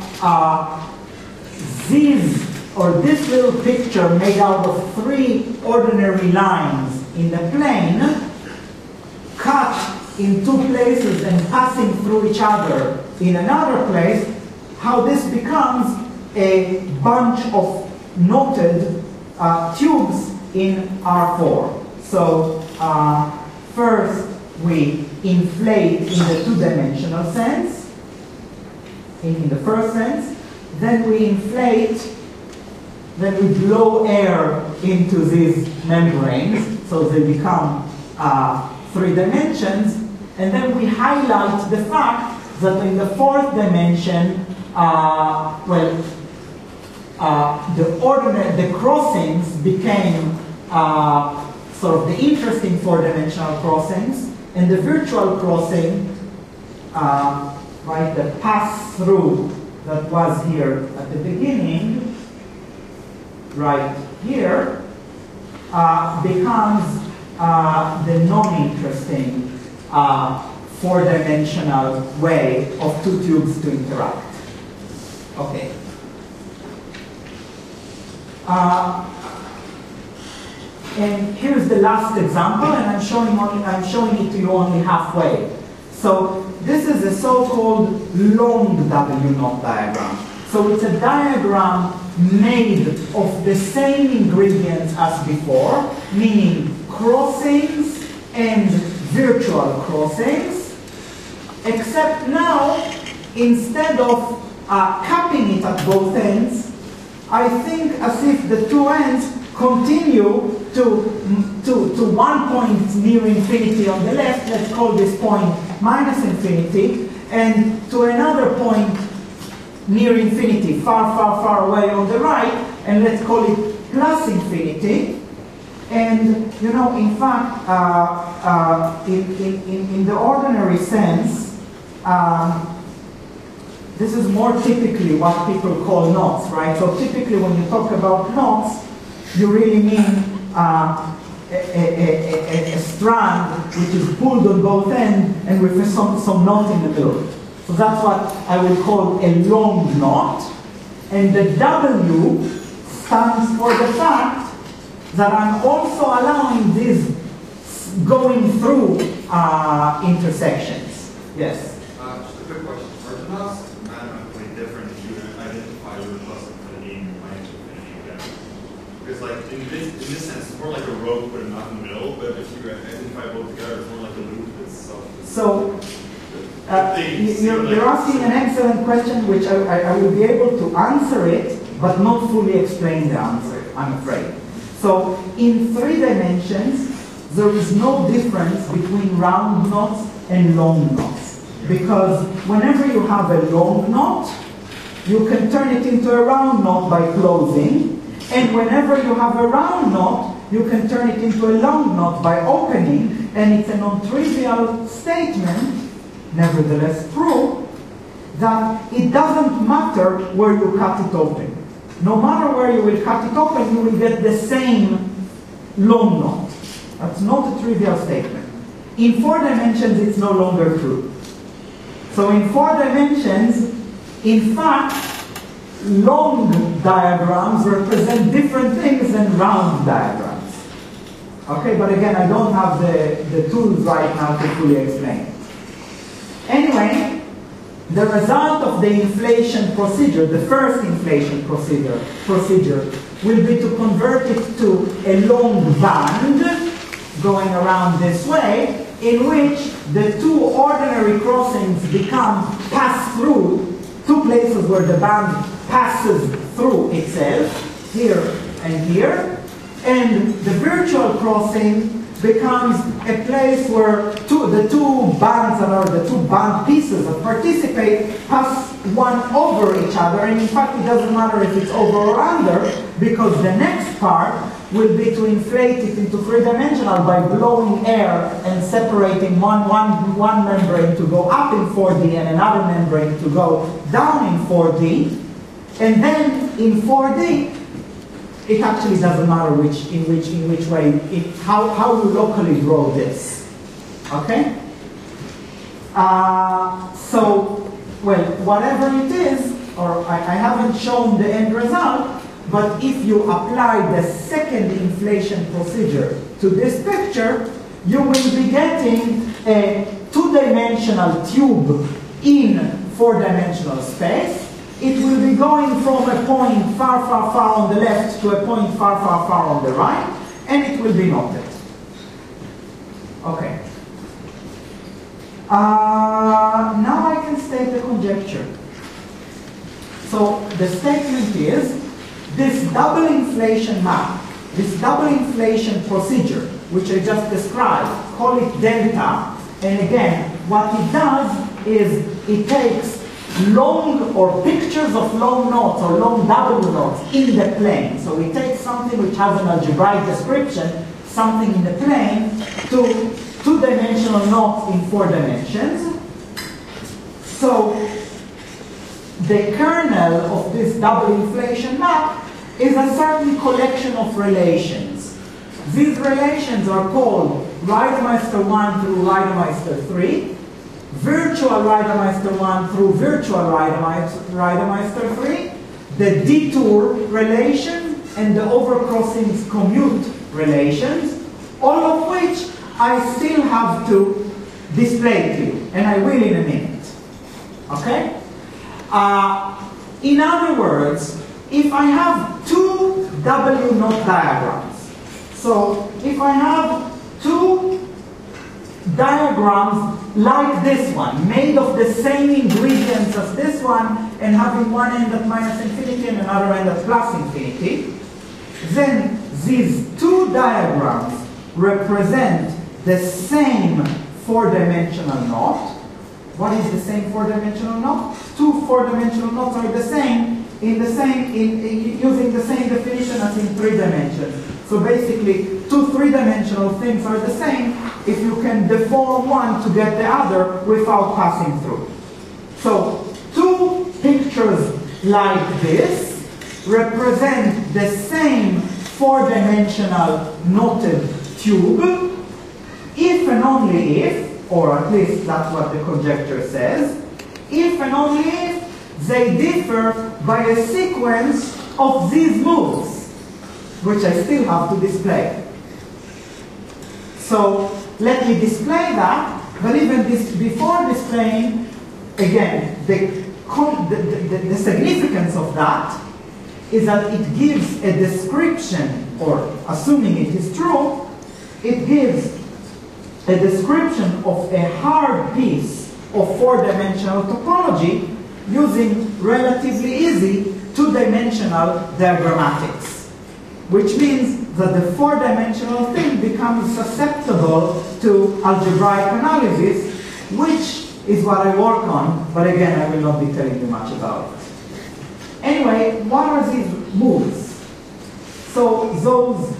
this little picture made out of 3 ordinary lines in the plane, cut in 2 places and passing through each other in another place, how this becomes a bunch of knotted tubes in R4. So first we inflate in the 2-dimensional sense, in the first sense, then we inflate, then we blow air into these membranes, so they become 3 dimensions, and then we highlight the fact that in the 4th dimension, the crossings became sort of the interesting 4-dimensional crossings, and the virtual crossing, the pass-through that was here at the beginning, right here, becomes the non-interesting 4-dimensional way of 2 tubes to interact. Okay. And here's the last example, and I'm showing it to you only halfway. So this is a so-called long W0 diagram. So it's a diagram made of the same ingredients as before, meaning crossings and virtual crossings, except now, instead of capping it at both ends, I think as if the 2 ends continue to one point near infinity on the left, let's call this point minus infinity, and to another point near infinity, far, far, far away on the right, and let's call it plus infinity. And, you know, in fact, in the ordinary sense, this is more typically what people call knots, right? So typically when you talk about knots, you really mean a strand which is pulled on both ends and with some knot in the middle. So that's what I would call a long knot. And the W stands for the fact that I'm also allowing this going through intersections. Yes? Just a quick question. Are the knots mathematically different if you identify your plus infinity and minus infinity again? Because like in this sense, it's more like a rope with a knot in the middle, but if you identify both together, it's more like a loop itself. So you're asking an excellent question, which I will be able to answer it, but not fully explain the answer, I'm afraid. So in 3 dimensions, there is no difference between round knots and long knots. Because whenever you have a long knot, you can turn it into a round knot by closing. And whenever you have a round knot, you can turn it into a long knot by opening. And it's a non-trivial statement, nevertheless true, that it doesn't matter where you cut it open. No matter where you will cut it open, you will get the same long knot. That's not a trivial statement. In 4 dimensions, it's no longer true. So in 4 dimensions, in fact, long diagrams represent different things than round diagrams. Okay, but again, I don't have the tools right now to fully explain. Anyway, the result of the inflation procedure, the first inflation procedure will be to convert it to a long band going around this way, in which the 2 ordinary crossings become pass-through, 2 places where the band passes through itself, here and here, and the virtual crossing becomes a place where the two bands that are the 2 band pieces that participate pass one over each other, and in fact it doesn't matter if it's over or under, because the next part will be to inflate it into 3-dimensional by blowing air and separating one membrane to go up in 4D and another membrane to go down in 4D, and then in 4D it actually doesn't matter in which way, how you locally draw this. Okay? So well, whatever it is, or I haven't shown the end result, but if you apply the second inflation procedure to this picture, you will be getting a two-dimensional tube in four-dimensional space. It will be going from a point far, far, far on the left to a point far, far, far on the right, and it will be knotted. Okay. Now I can state the conjecture. So the statement is, this double inflation map, this double inflation procedure, which I just described, call it delta, and again, what it does is it takes long or pictures of long knots or long double knots in the plane. So it takes something which has an algebraic description, something in the plane, to two-dimensional knots in 4 dimensions. So the kernel of this double inflation map is a certain collection of relations. These relations are called Reidemeister 1 through Reidemeister 3, virtual Reidemeister 1 through virtual Reidemeister 3, the detour relation, and the overcrossings commute relations, all of which I still have to display to you, and I will in a minute. Okay? In other words, if I have two W knot diagrams, so if I have two diagrams like this one, made of the same ingredients as this one, and having one end at minus infinity and another end at plus infinity, then these two diagrams represent the same four-dimensional knot. What is the same four-dimensional knot? Two four-dimensional knots are the same using the same definition as in 3 dimensions. So basically, two three-dimensional things are the same if you can deform one to get the other without passing through. So two pictures like this represent the same four-dimensional knotted tube, if and only if, or at least that's what the conjecture says, if and only if they differ by a sequence of these moves, which I still have to display. So let me display that, but even before displaying, again, the significance of that is that it gives a description, or assuming it is true, it gives a description of a hard piece of four-dimensional topology using relatively easy two-dimensional diagrammatics, which means that the four-dimensional thing becomes susceptible to algebraic analysis, which is what I work on, but again, I will not be telling you much about it. Anyway, what are these moves? So those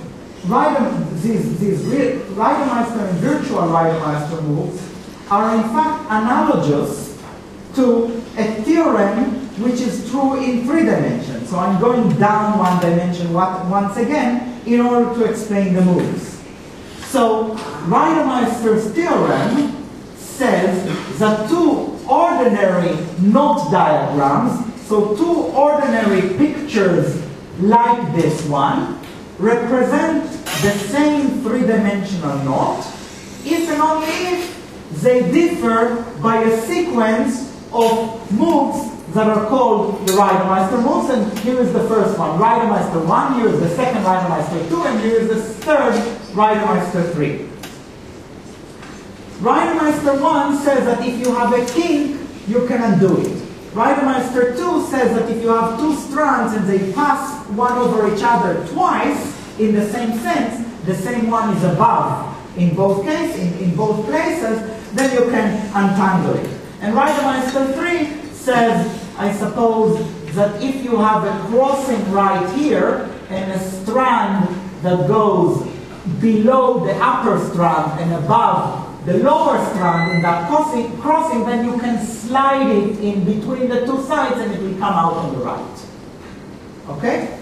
these Reidemeister and virtual Reidemeister moves are in fact analogous to a theorem which is true in 3 dimensions. So I'm going down 1 dimension once again in order to explain the moves. So Reidemeister's theorem says that two ordinary knot diagrams, so two ordinary pictures like this one, represent the same 3-dimensional knot, if and only if they differ by a sequence of moves that are called the Reidemeister moves, and here is the first one, Reidemeister 1, here is the second Reidemeister 2, and here is the third Reidemeister 3. Reidemeister 1 says that if you have a kink, you can undo it. Reidemeister 2 says that if you have two strands and they pass one over each other twice, in the same sense, the same one is above in both cases, in both places, then you can untangle it. And Reidemeister 3 says, I suppose, that if you have a crossing right here and a strand that goes below the upper strand and above the lower strand in that crossing, then you can slide it in between the two sides and it will come out on the right. Okay?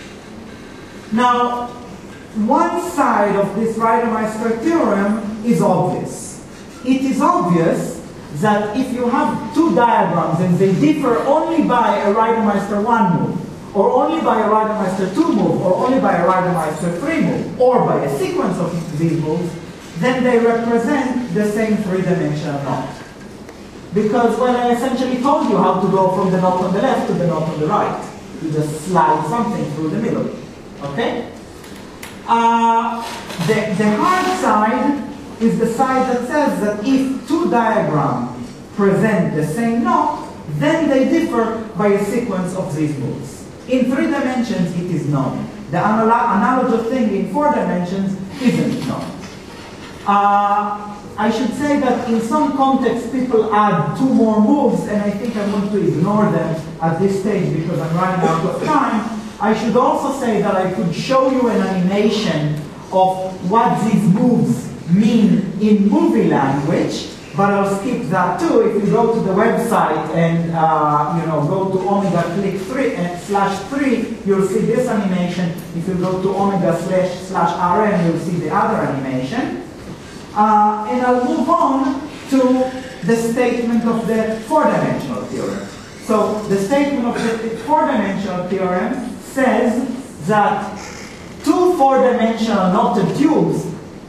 Now, one side of this Reidemeister theorem is obvious. It is obvious that if you have two diagrams and they differ only by a Reidemeister 1 move, or only by a Reidemeister 2 move, or only by a Reidemeister 3 move, or by a sequence of these moves, then they represent the same three-dimensional knot. Because, well, I essentially told you how to go from the knot on the left to the knot on the right. You just slide something through the middle. Okay? The hard side is the side that says that if two diagrams present the same knot, then they differ by a sequence of these moves. In 3 dimensions, it is known. The analogous thing in 4 dimensions isn't known. I should say that in some contexts, people add 2 more moves, and I think I'm going to ignore them at this stage because I'm running out of time. I should also say that I could show you an animation of what these moves mean in movie language, but I'll skip that too. If you go to the website and go to omega/3, you'll see this animation. If you go to omega/rm, you'll see the other animation. And I'll move on to the statement of the 4-dimensional theorem. So the statement of the 4-dimensional theorem says that 2 4-dimensional knotted tubes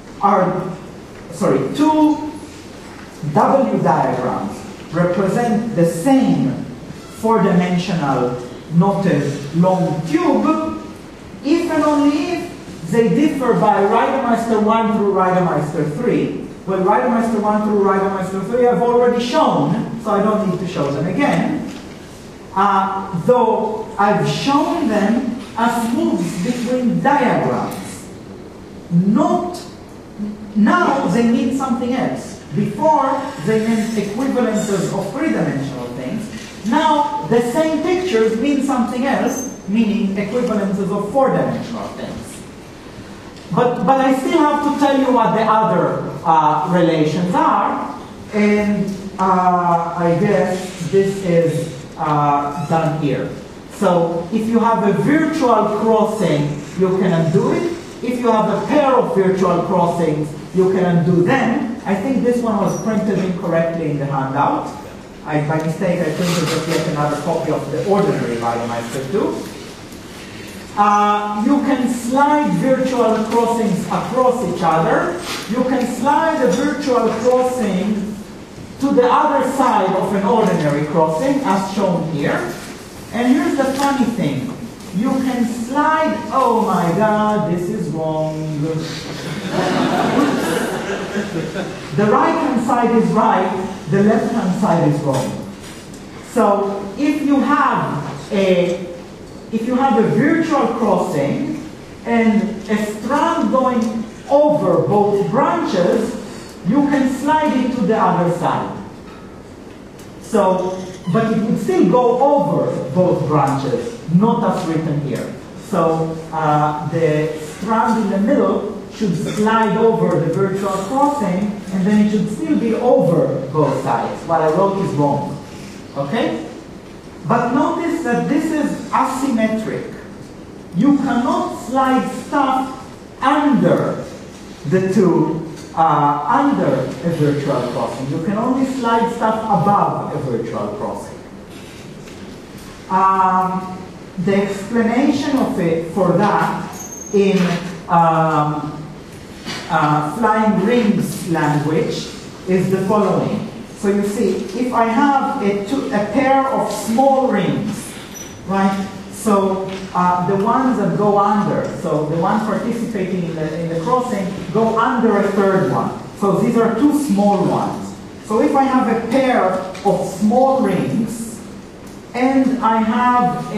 two W diagrams represent the same 4-dimensional knotted long tube if and only if they differ by Reidemeister 1 through Reidemeister 3. Well, Reidemeister 1 through Reidemeister 3 I've already shown, so I don't need to show them again. Though I've shown them as moves between diagrams. Now they mean something else. Before, they meant equivalences of 3-dimensional things. Now, the same pictures mean something else, meaning equivalences of 4-dimensional things. But I still have to tell you what the other relations are, and I guess this is done here. So if you have a virtual crossing, you can undo it. If you have a pair of virtual crossings, you can undo them. I think this one was printed incorrectly in the handout. By mistake, I printed just yet another copy of the ordinary Reidemeister 2. You can slide virtual crossings across each other. You can slide a virtual crossing to the other side of an ordinary crossing, as shown here. And here's the funny thing. You can slide, oh my God, this is wrong. The right-hand side is right, the left-hand side is wrong. So if you have a virtual crossing and a strand going over both branches, you can slide it to the other side. So, but it would still go over both branches, not as written here. So the strand in the middle should slide over the virtual crossing, and then it should still be over both sides. What I wrote is wrong. Okay? But notice that this is asymmetric. You cannot slide stuff under the two, under a virtual crossing. You can only slide stuff above a virtual crossing. The explanation of it for that in flying rings language is the following. So you see, if I have a pair of small rings, right? So the ones that go under, so the ones participating in the crossing go under a third one. So these are two small ones. So if I have a pair of small rings, and I have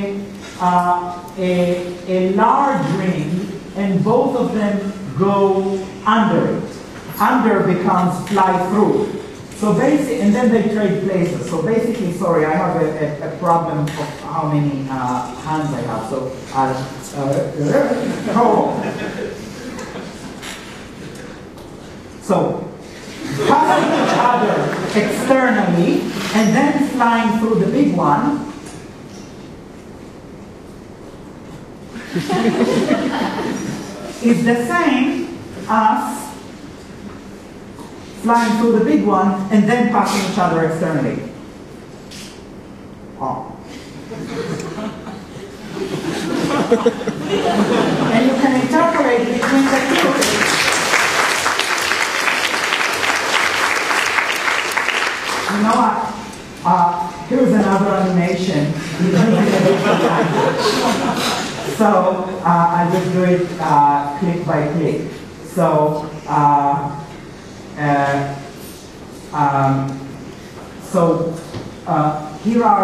a large ring, and both of them go under it. Under becomes fly through. So basically, and then they trade places. So basically, sorry, I have a problem of how many hands I have. So so passing each other externally and then flying through the big one. Is the same as flying through the big one, and then passing each other externally. Oh. And you can interpolate between the two. You know what? Here's another animation. So I will do it click by click. So here are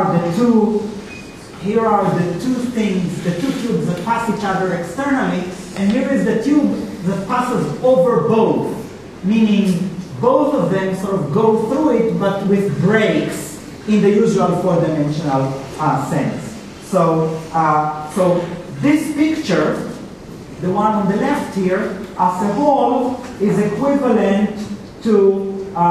the two things, the two tubes that pass each other externally, and here is the tube that passes over both, meaning both of them sort of go through it, but with breaks in the usual four-dimensional sense. So this picture, the one on the left here, as a whole, is equivalent to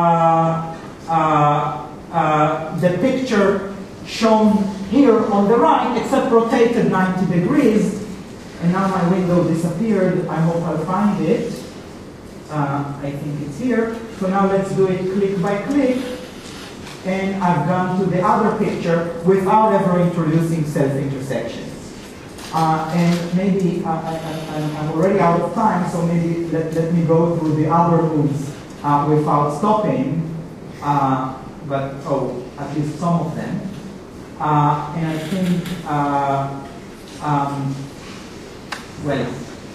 the picture shown here on the right, except rotated 90 degrees. And now my window disappeared. I hope I'll find it. I think it's here. So now let's do it click by click. And I've gone to the other picture without ever introducing self-intersections. And maybe I'm already out of time, so maybe let me go through the other moves without stopping. But at least some of them. And I think, well,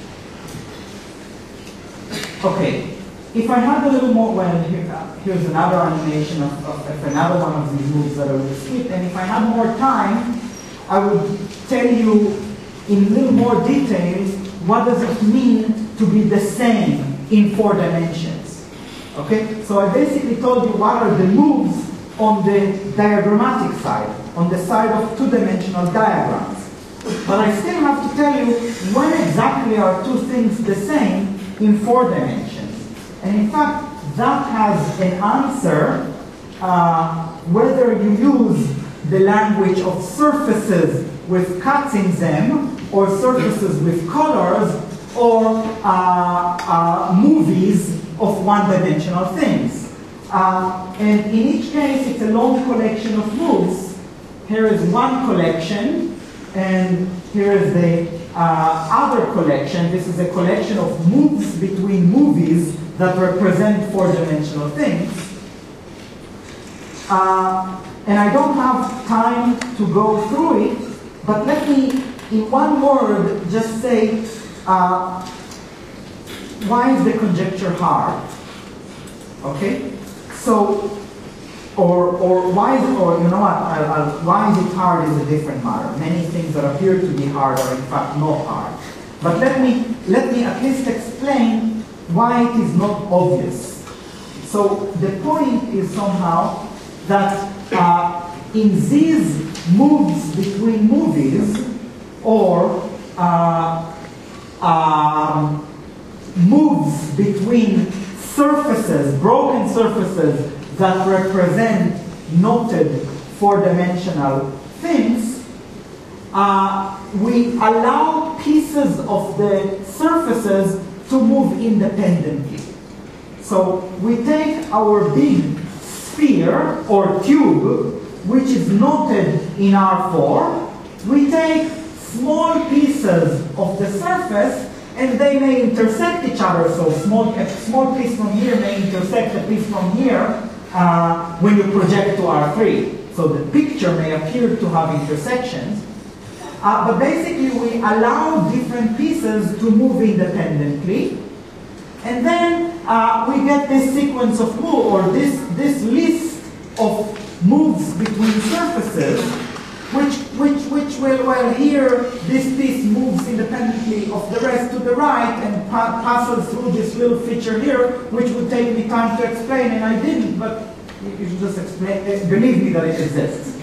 okay. If I had a little more, well, here's another animation of another one of these moves that I will skip. And if I had more time, I would tell you in a little more detail what does it mean to be the same in 4 dimensions. Okay? So I basically told you what are the moves on the diagrammatic side, on the side of 2-dimensional diagrams. But I still have to tell you when exactly are two things the same in 4 dimensions. And in fact, that has an answer whether you use the language of surfaces with cuts in them, or surfaces with colors, or movies of 1-dimensional things. And in each case, it's a long collection of moves. Here is one collection, and here is the other collection. This is a collection of moves between movies that represent 4-dimensional things. And I don't have time to go through it, but let me, in one word, just say, why is the conjecture hard? Okay? So, or why is it, or you know what, why is it hard is a different matter. Many things that appear to be hard are in fact not hard. But let me at least explain why it is not obvious. So the point is somehow that in these moves between movies, or moves between surfaces, broken surfaces that represent noted 4-dimensional things, we allow pieces of the surfaces to move independently. So we take our big sphere or tube, which is noted in R4, we take small pieces of the surface, and they may intersect each other. So a small piece from here may intersect a piece from here when you project to R3. So the picture may appear to have intersections. But basically, we allow different pieces to move independently. And then we get this sequence of moves, or this list of moves between surfaces, which well, here, this piece moves independently of the rest to the right and passes through this little feature here, which would take me time to explain, and I didn't, but you should just explain, believe me that it exists.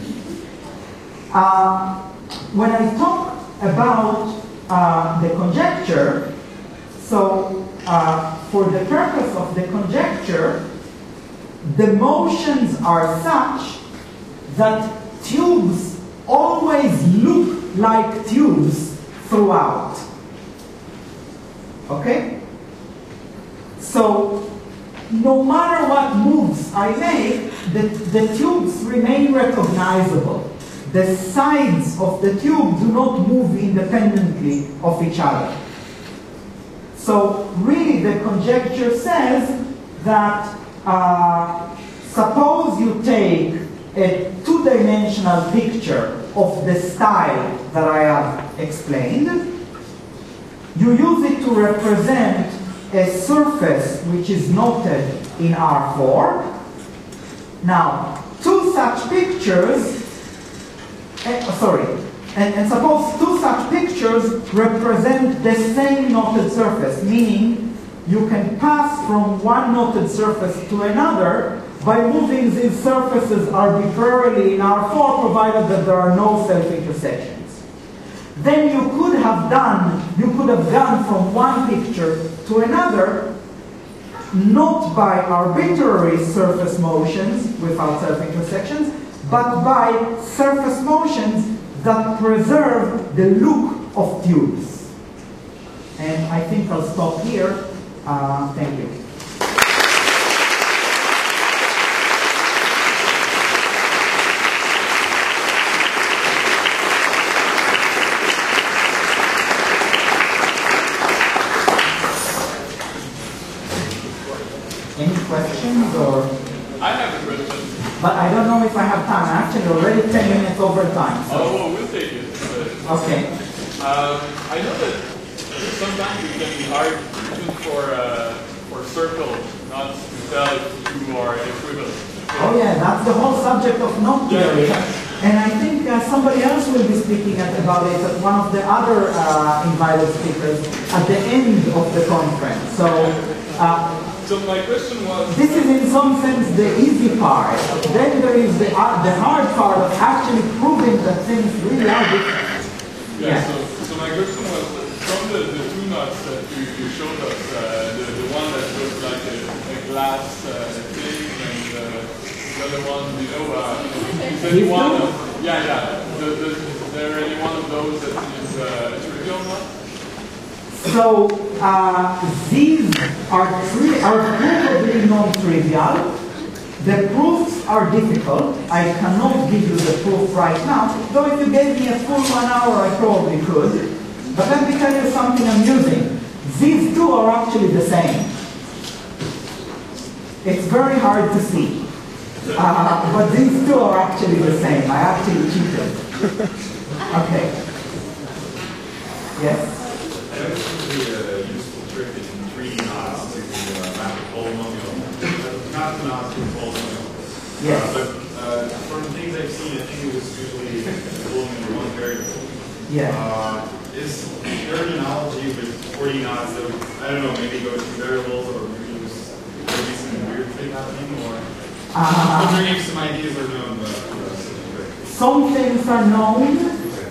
When I talk about the conjecture, so for the purpose of the conjecture, the motions are such that tubes always look like tubes throughout. Okay? So no matter what moves I make, the tubes remain recognizable. The sides of the tube do not move independently of each other. So really the conjecture says that suppose you take a two-dimensional picture of the style that I have explained. You use it to represent a surface which is noted in R4. Now, two such pictures, and suppose two such pictures represent the same noted surface, meaning you can pass from one noted surface to another by moving these surfaces arbitrarily in R4, provided that there are no self-intersections. Then you could have gone from one picture to another, not by arbitrary surface motions without self-intersections, but by surface motions that preserve the look of tubes. And I think I'll stop here. Thank you. Any questions or? I have a question. But I don't know if I have time. I'm actually already 10 minutes over time. So. Oh, well, we'll take it. Okay. I know that sometimes it can be hard for circle not to tell if two are equivalent. Oh yeah, that's the whole subject of knot theory. Yeah. And I think somebody else will be speaking about it at one of the other invited speakers at the end of the conference. So my question was... This is in some sense the easy part. Then there is the hard part of actually proving that things really are different. Yeah, so my question was, from the two knots that you showed us, the one that looks like a glass thing and the other one below, is any one of... Yeah. Is there any one of those that is a trivial knot? So these are probably non-trivial. The proofs are difficult. I cannot give you the proof right now, though if you gave me a full 1 hour, I probably could. But let me tell you something amusing. These two are actually the same. It's very hard to see. But these two are actually the same. I actually cheated. Okay. Yes? I know it's usually a useful trick in 3D knots to map a polynomial. Not the knots to a polynomial. Yes. But from things I've seen, I think it was usually pulling into one variable. Yeah. Is there an analogy with 4D knots that would, I don't know, maybe go to variables or maybe there's maybe some weird thing happening? Or I'm wondering if some ideas are known about such a trick. Some things are known.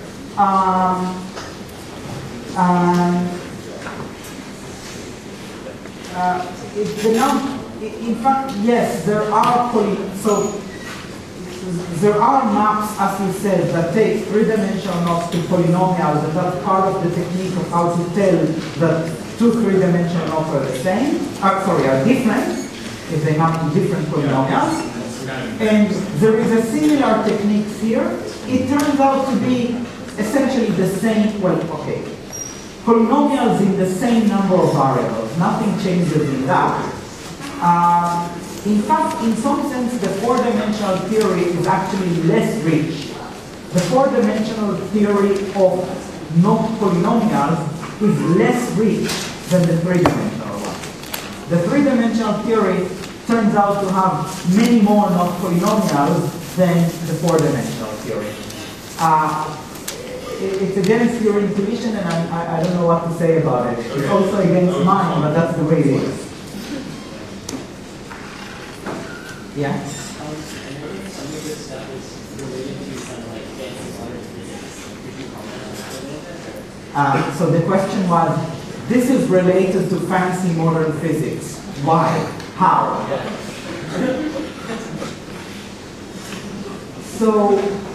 In fact, yes, there are maps, as you said, that take three-dimensional knots to polynomials, and that's part of the technique of how to tell that two three-dimensional knots are the same. Are different if they map to different polynomials. And there is a similar technique here. It turns out to be essentially the same. Well, okay. Polynomials in the same number of variables. Nothing changes in that. In fact, in some sense, the four-dimensional theory is actually less rich. The four-dimensional theory of not polynomials is less rich than the three-dimensional one. The three-dimensional theory turns out to have many more not polynomials than the four-dimensional theory. It's against your intuition, and I don't know what to say about it. It's also against mine, but that's the way it is. Yeah? Some of this stuff is related to some like fancy modern physics. Could you comment on that? So the question was, this is related to fancy modern physics. Why? How? So,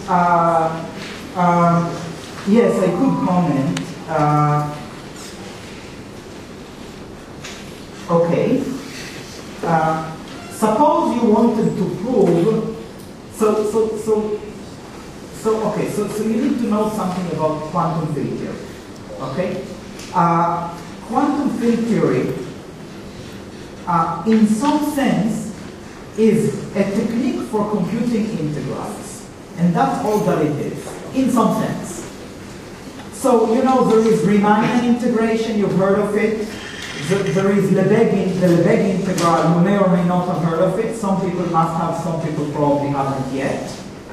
yes, I could comment. Okay. suppose you wanted to prove, so you need to know something about quantum field theory, okay? Quantum field theory, in some sense, is a technique for computing integrals, and that's all that it is, in some sense. So, you know, there is Riemannian integration, you've heard of it. There is the Lebesgue integral, you may or may not have heard of it. Some people must have, some people probably haven't yet.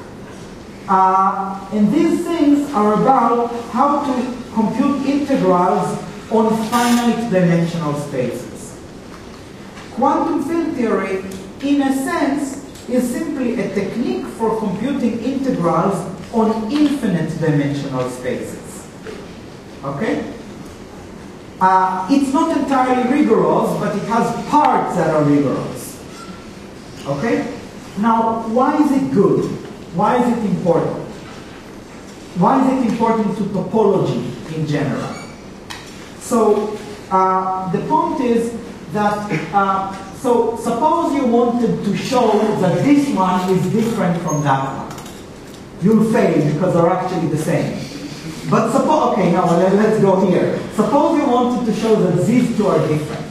And these things are about how to compute integrals on finite dimensional spaces. Quantum field theory, in a sense, is simply a technique for computing integrals on infinite dimensional spaces. Okay? It's not entirely rigorous, but it has parts that are rigorous. Okay? Now, why is it good? Why is it important? Why is it important to topology in general? So, the point is that, so suppose you wanted to show that this one is different from that one. You'll fail because they're actually the same. But suppose, okay, now let's go here. Suppose you wanted to show that these two are different.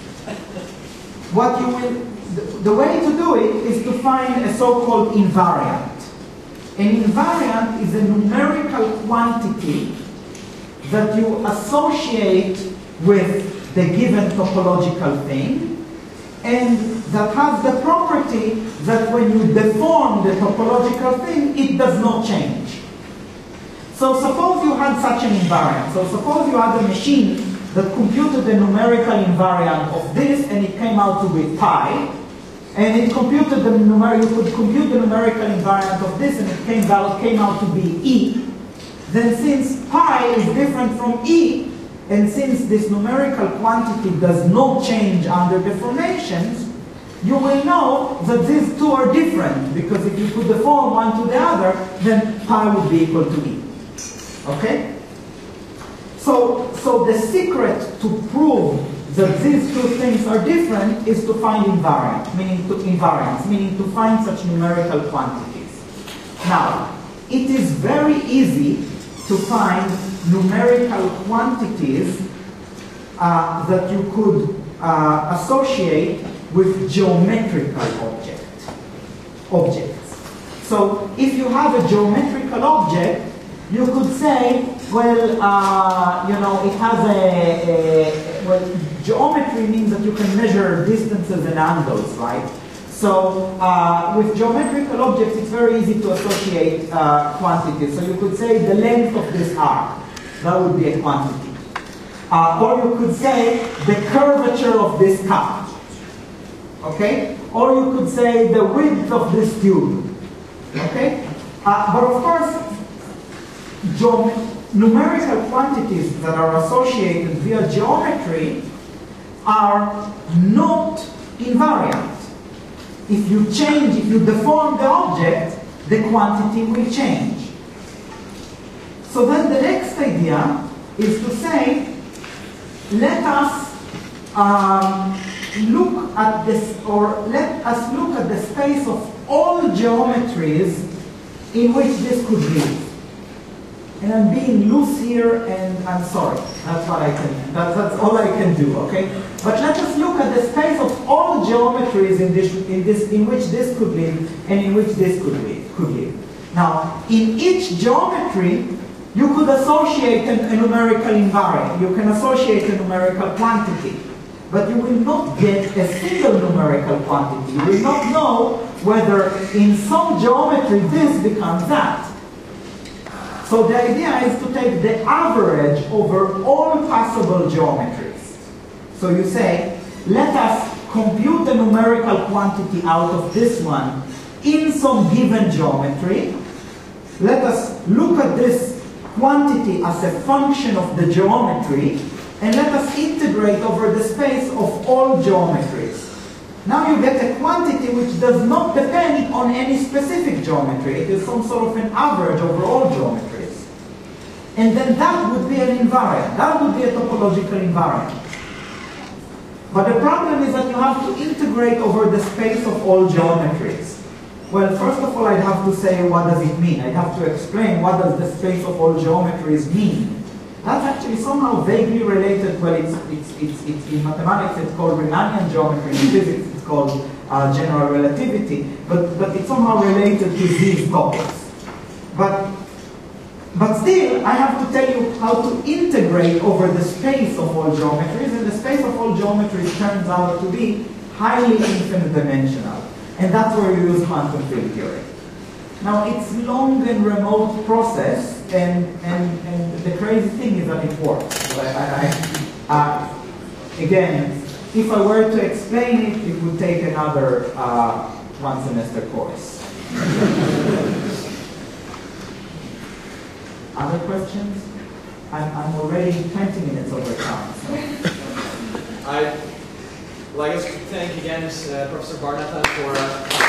What you will, the way to do it is to find a so-called invariant. An invariant is a numerical quantity that you associate with the given topological thing, and that has the property that when you deform the topological thing, it does not change. So suppose you had such an invariant. So suppose you had a machine that computed the numerical invariant of this, and it came out to be pi, and it computed the you could compute the numerical invariant of this, and it came out to be e. Then since pi is different from e, and since this numerical quantity does not change under deformations, you will know that these two are different, because if you put the form one to the other, then pi would be equal to e. Okay? So the secret to prove that these two things are different is to find invariants, meaning to find such numerical quantities. Now, it is very easy to find numerical quantities that you could associate with geometrical objects. So if you have a geometrical object, you could say, well, you know, it has well, geometry means that you can measure distances and angles, right? So with geometrical objects, it's very easy to associate quantities. So you could say the length of this arc, that would be a quantity. Or you could say the curvature of this cup, okay? Or you could say the width of this tube, okay? But of course, numerical quantities that are associated via geometry are not invariant. If you deform the object, the quantity will change. So then the next idea is to say, let us look at this, or let us look at the space of all geometries in which this could be. And I'm being loose here, and I'm sorry. That's what I can. That's all I can do. Okay. But let us look at the space of all geometries in which this could live, and in which this could live. Now, in each geometry, you could associate a numerical invariant. You can associate a numerical quantity, but you will not get a single numerical quantity. You will not know whether in some geometry this becomes that. So the idea is to take the average over all possible geometries. So you say, let us compute the numerical quantity out of this one in some given geometry. Let us look at this quantity as a function of the geometry, and let us integrate over the space of all geometries. Now you get a quantity which does not depend on any specific geometry. It is some sort of an average over all geometries. And then that would be an invariant. That would be a topological invariant. But the problem is that you have to integrate over the space of all geometries. Well, first of all, I'd have to say, what does it mean? I'd have to explain what does the space of all geometries mean. That's actually somehow vaguely related. Well, it's in mathematics it's called Riemannian geometry. In physics it's called general relativity. But it's somehow related to these topics. But still, I have to tell you how to integrate over the space of all geometries, and the space of all geometries turns out to be highly infinite dimensional. And that's where you use quantum field theory. Now, it's a long and remote process, and the crazy thing is that it works. Again, if I were to explain it, it would take another one semester course. Other questions? I'm already 20 minutes over time. So. I guess thank again Professor Barnathan for